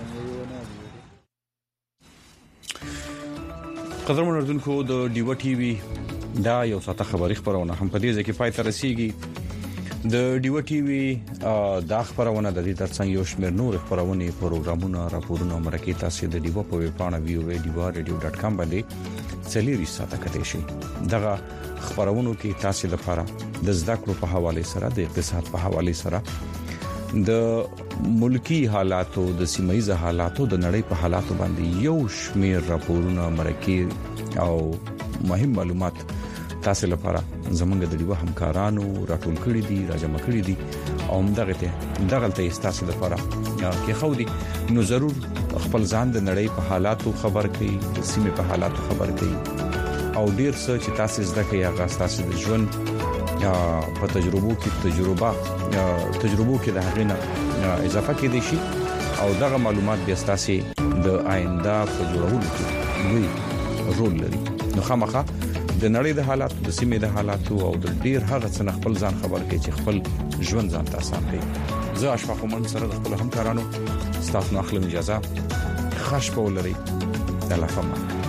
Speaker 1: قدر منردونکو د ډیوا ټي وي دا یو ساته خبري خبرونه هم په دې ځکه پای ته رسیدي. د ډیوا ټي وي دا خبرونه د دې ترڅنګ یو شمېر نور خبرونه پروګرامونه راپورونه مرکه تاسو د ډیوا په ویب پاڼه www.diva.radio.com باندې سلیری ساته کړئ شي. دغه خبرونه کې تاسو لپاره د زده کړو په حواله سره د اقتصاد په حواله سره د ملکی حالاتو د سیمایي حالاتو د نړۍ په حالاتو باندې یو شمېر راپورونه مرکه او مهم معلومات تاسو لپاره زمونږ د ډیوا همکارانو راټول کړي دي، راجمع کړي دي او دغه ته استاسو لپاره کې خو دي نو ضرور خپل ځان د نړۍ په حالاتو خبر کړئ د سیمه په حالاتو خبر کړئ او ډیر څه چې تاسو زده کړئ هغه تاسو د ژوند په تجربو کې د هغې نه اضافه کېدای شي او دغه معلومات بیا تاسو د آینده په جوړولو کې لوی رول لري. نو خامخا د نړۍ د حالات د سیمې د حالاتو او د ډیر هغه څه خپل ځان خبر کړي چې خپل ژوند ځان تاسو کړئ. زه اشفاق ومن سره د خپل همکارانو ستاسو اخلم اجازه خاص په ولري د الله فمان.